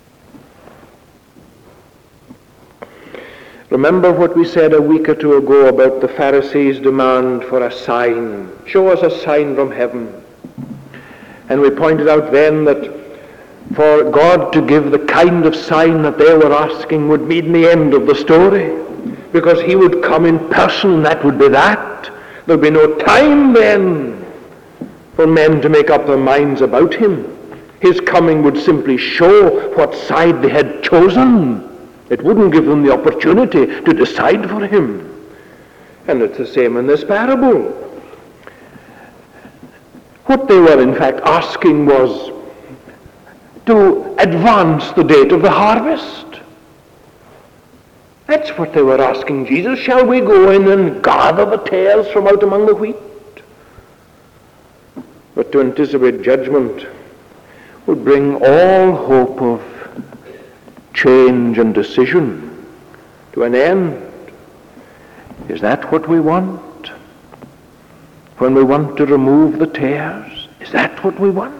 Remember what we said a week or two ago about the Pharisees' demand for a sign. Show us a sign from heaven. And we pointed out then that for God to give the kind of sign that they were asking would mean the end of the story, because he would come in person, and that would be that. There would be no time then for men to make up their minds about him. His coming would simply show what side they had chosen. It wouldn't give them the opportunity to decide for him. And it's the same in this parable. What they were in fact asking was to advance the date of the harvest. That's what they were asking Jesus. Shall we go in and gather the tares from out among the wheat? But to anticipate judgment would bring all hope of change and decision to an end. Is that what we want? When we want to remove the tares, is that what we want?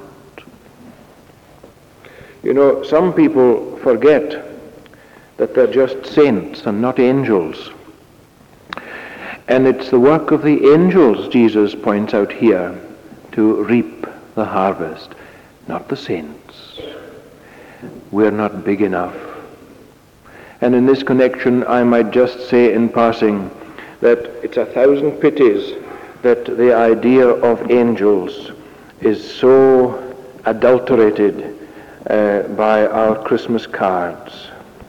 You know, some people forget that they're just saints and not angels. And it's the work of the angels, Jesus points out here, to reap the harvest, not the saints. We're not big enough. And in this connection, I might just say in passing that it's a thousand pities that the idea of angels is so adulterated uh, by our Christmas cards.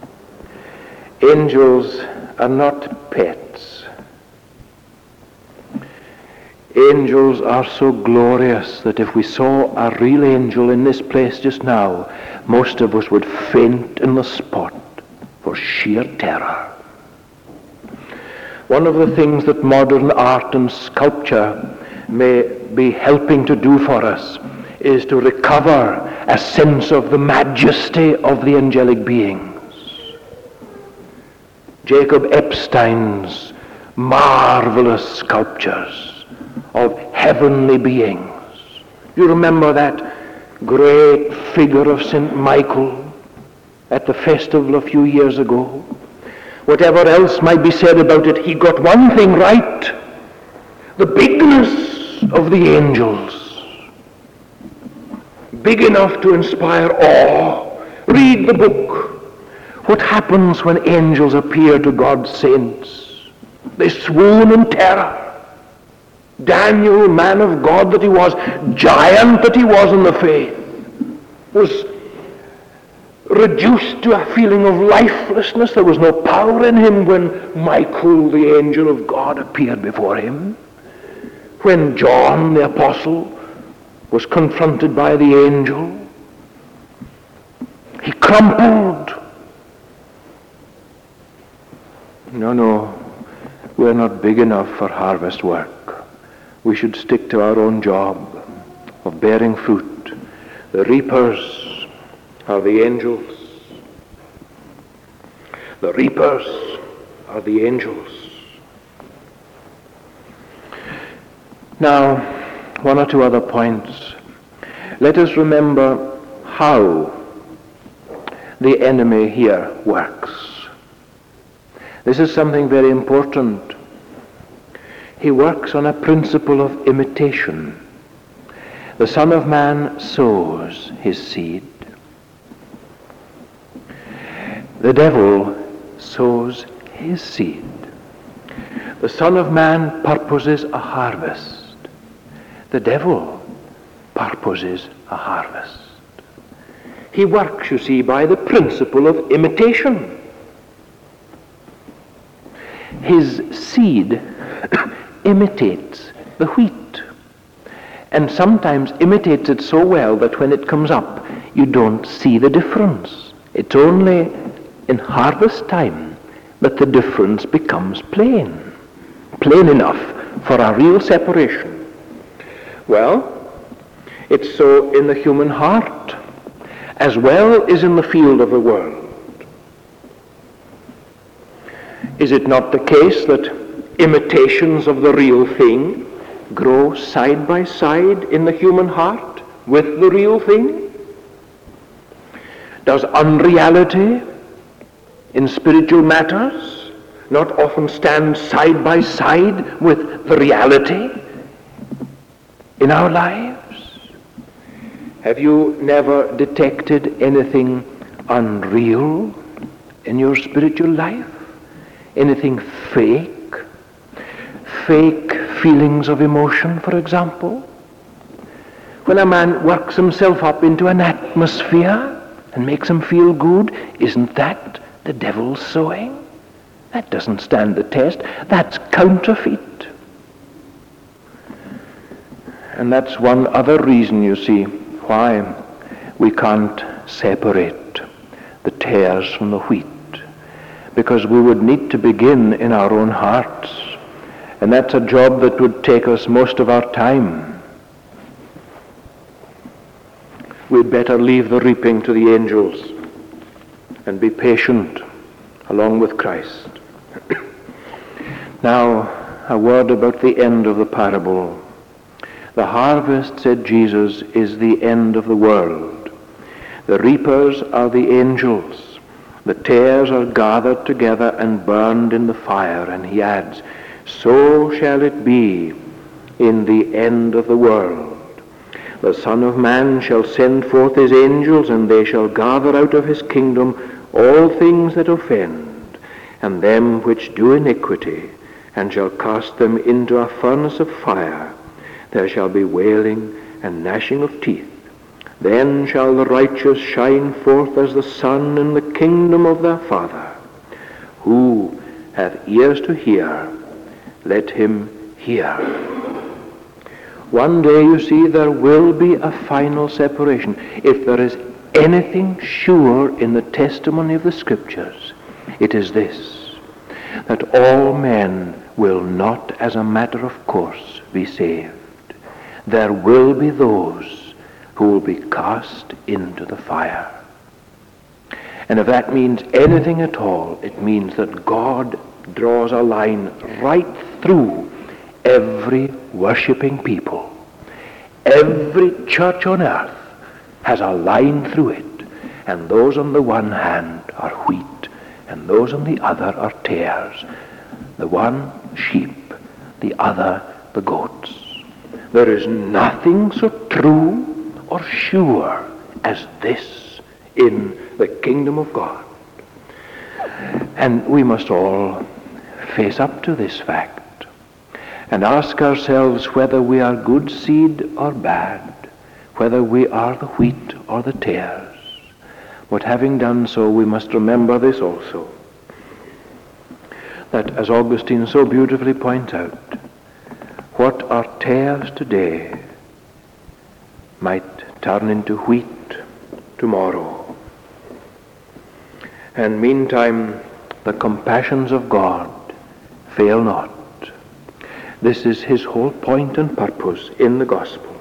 Angels are not pets. Angels are so glorious that if we saw a real angel in this place just now, most of us would faint in the spot for sheer terror. One of the things that modern art and sculpture may be helping to do for us is to recover a sense of the majesty of the angelic beings. Jacob Epstein's marvelous sculptures of heavenly beings. You remember that great figure of Saint Michael at the festival a few years ago? Whatever else might be said about it, he got one thing right: the bigness of the angels. Big enough to inspire awe. Read the book. What happens when angels appear to God's saints? They swoon in terror. Daniel, man of God that he was, giant that he was in the faith, was reduced to a feeling of lifelessness. There was no power in him when Michael, the angel of God, appeared before him. When John, the apostle, was confronted by the angel, he crumpled. No, no, we're not big enough for harvest work. We should stick to our own job of bearing fruit. The reapers are the angels. The reapers are the angels. Now, one or two other points. Let us remember how the enemy here works. This is something very important. He works on a principle of imitation. The Son of Man sows his seed. The devil sows his seed. The Son of Man purposes a harvest. The devil purposes a harvest. He works, you see, by the principle of imitation. His seed imitates the wheat, and sometimes imitates it so well that when it comes up, you don't see the difference. It's only in harvest time that the difference becomes plain, plain enough for a real separation. Well, it's so in the human heart, as well as in the field of the world. Is it not the case that imitations of the real thing grow side by side in the human heart with the real thing? Does unreality in spiritual matters not often stand side by side with the reality in our lives? Have you never detected anything unreal in your spiritual life? Anything fake? Fake feelings of emotion, for example? When a man works himself up into an atmosphere and makes him feel good, isn't that the devil's sowing? That doesn't stand the test. That's counterfeit. And that's one other reason, you see, why we can't separate the tares from the wheat. Because we would need to begin in our own hearts. And that's a job that would take us most of our time. We'd better leave the reaping to the angels and be patient along with Christ. Now, a word about the end of the parable. The harvest, said Jesus, is the end of the world. The reapers are the angels. The tares are gathered together and burned in the fire. And he adds, so shall it be in the end of the world. The Son of Man shall send forth his angels, and they shall gather out of his kingdom all things that offend, and them which do iniquity, and shall cast them into a furnace of fire. There shall be wailing and gnashing of teeth. Then shall the righteous shine forth as the sun in the kingdom of their Father. Who hath ears to hear, let him hear. One day, you see, there will be a final separation. If there is anything sure in the testimony of the Scriptures, it is this, that all men will not, as a matter of course, be saved. There will be those who will be cast into the fire. And if that means anything at all, it means that God draws a line right through every worshipping people. Every church on earth has a line through it, and those on the one hand are wheat, and those on the other are tares. The one sheep, the other the goats. There is nothing so true or sure as this in the kingdom of God. And we must all face up to this fact and ask ourselves whether we are good seed or bad, whether we are the wheat or the tares. But having done so, we must remember this also, that as Augustine so beautifully points out, what are tares today might turn into wheat tomorrow. And meantime, the compassions of God fail not. This is his whole point and purpose in the gospel.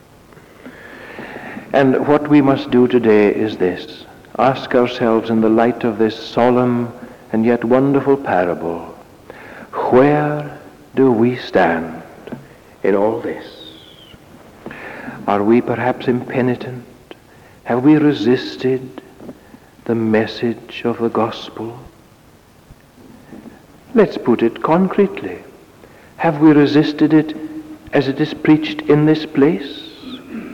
And what we must do today is this: ask ourselves in the light of this solemn and yet wonderful parable, where do we stand in all this? Are we perhaps impenitent? Have we resisted the message of the gospel? Let's put it concretely. Have we resisted it as it is preached in this place?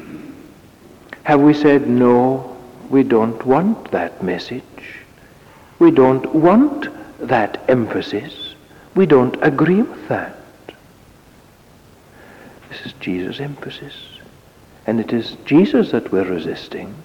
Have we said, no, we don't want that message? We don't want that emphasis. We don't agree with that. This is Jesus' emphasis. And it is Jesus that we're resisting.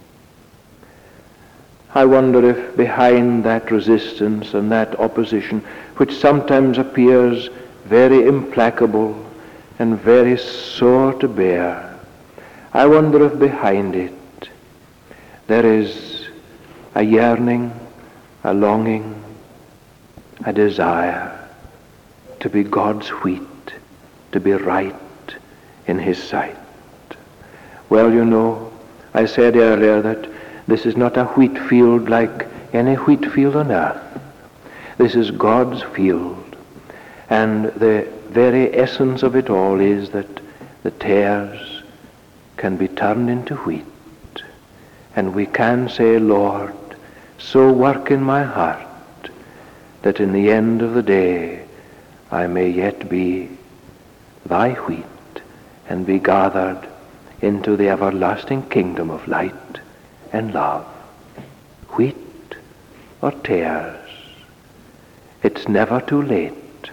I wonder if behind that resistance and that opposition, which sometimes appears very implacable and very sore to bear, I wonder if behind it there is a yearning, a longing, a desire to be God's wheat, to be right in his sight. Well, you know, I said earlier that this is not a wheat field like any wheat field on earth. This is God's field. And the very essence of it all is that the tares can be turned into wheat. And we can say, Lord, so work in my heart that in the end of the day I may yet be thy wheat and be gathered into the everlasting kingdom of light and love. Wheat or tares, it's never too late.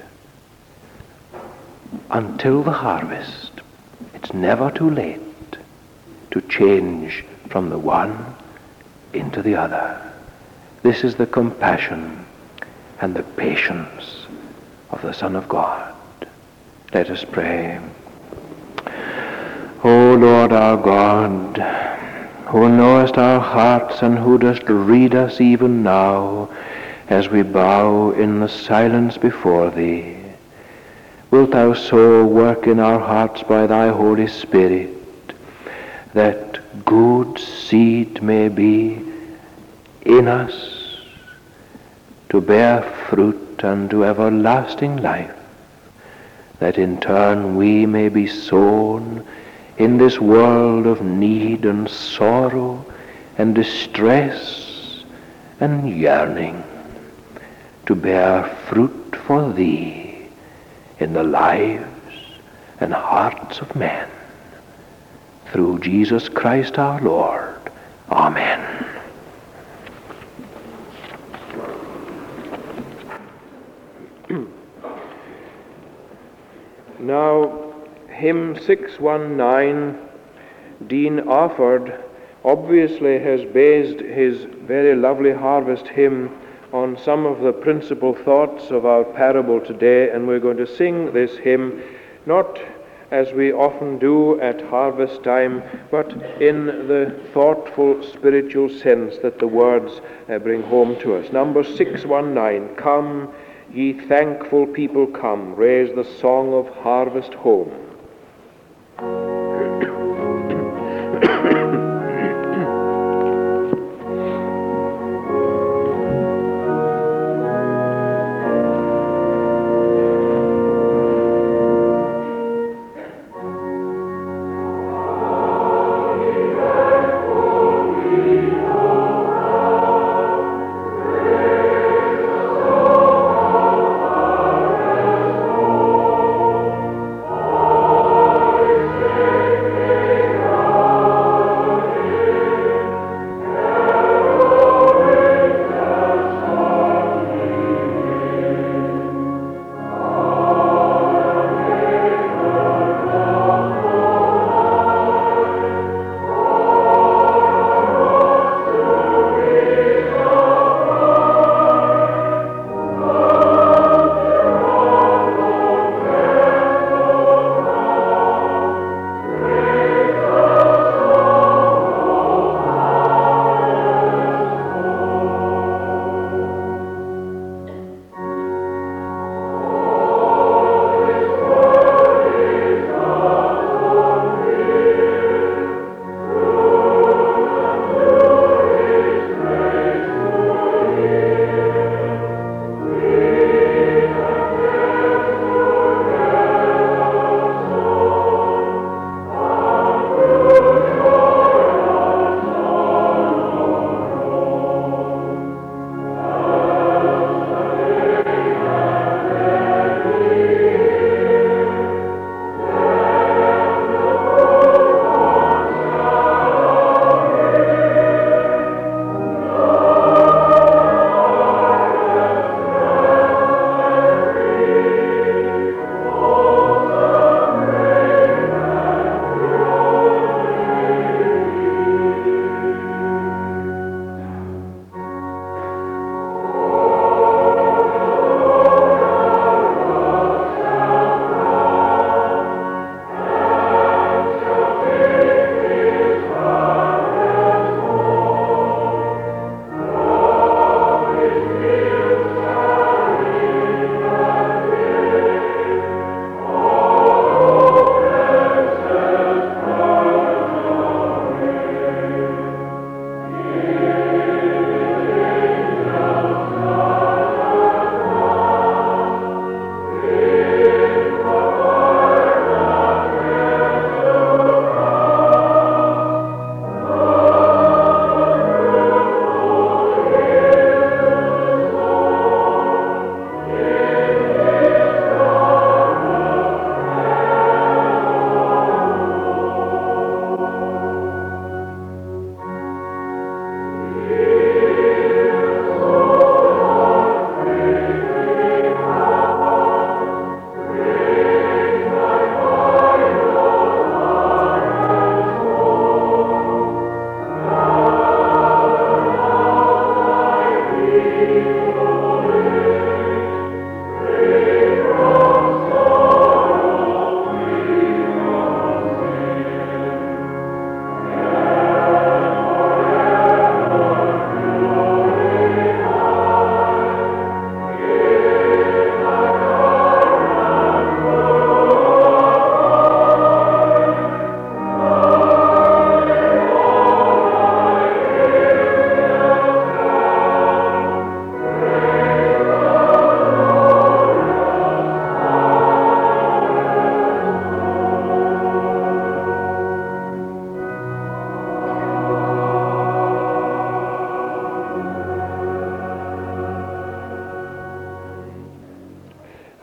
Until the harvest, it's never too late to change from the one into the other. This is the compassion and the patience of the Son of God. Let us pray. O Lord our God, who knowest our hearts and who dost read us even now as we bow in the silence before thee, wilt thou so work in our hearts by thy Holy Spirit that good seed may be in us to bear fruit unto everlasting life, that in turn we may be sown in this world of need and sorrow and distress and yearning, to bear fruit for thee in the lives and hearts of men. Through Jesus Christ our Lord. Amen. Now, hymn six one nine, Dean Offord obviously has based his very lovely harvest hymn on some of the principal thoughts of our parable today, and we're going to sing this hymn not as we often do at harvest time, but in the thoughtful spiritual sense that the words uh, bring home to us. Number six one nine, come, ye thankful people, come, raise the song of harvest home. Oh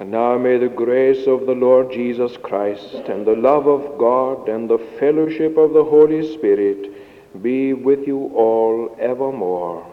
And now may the grace of the Lord Jesus Christ and the love of God and the fellowship of the Holy Spirit be with you all evermore.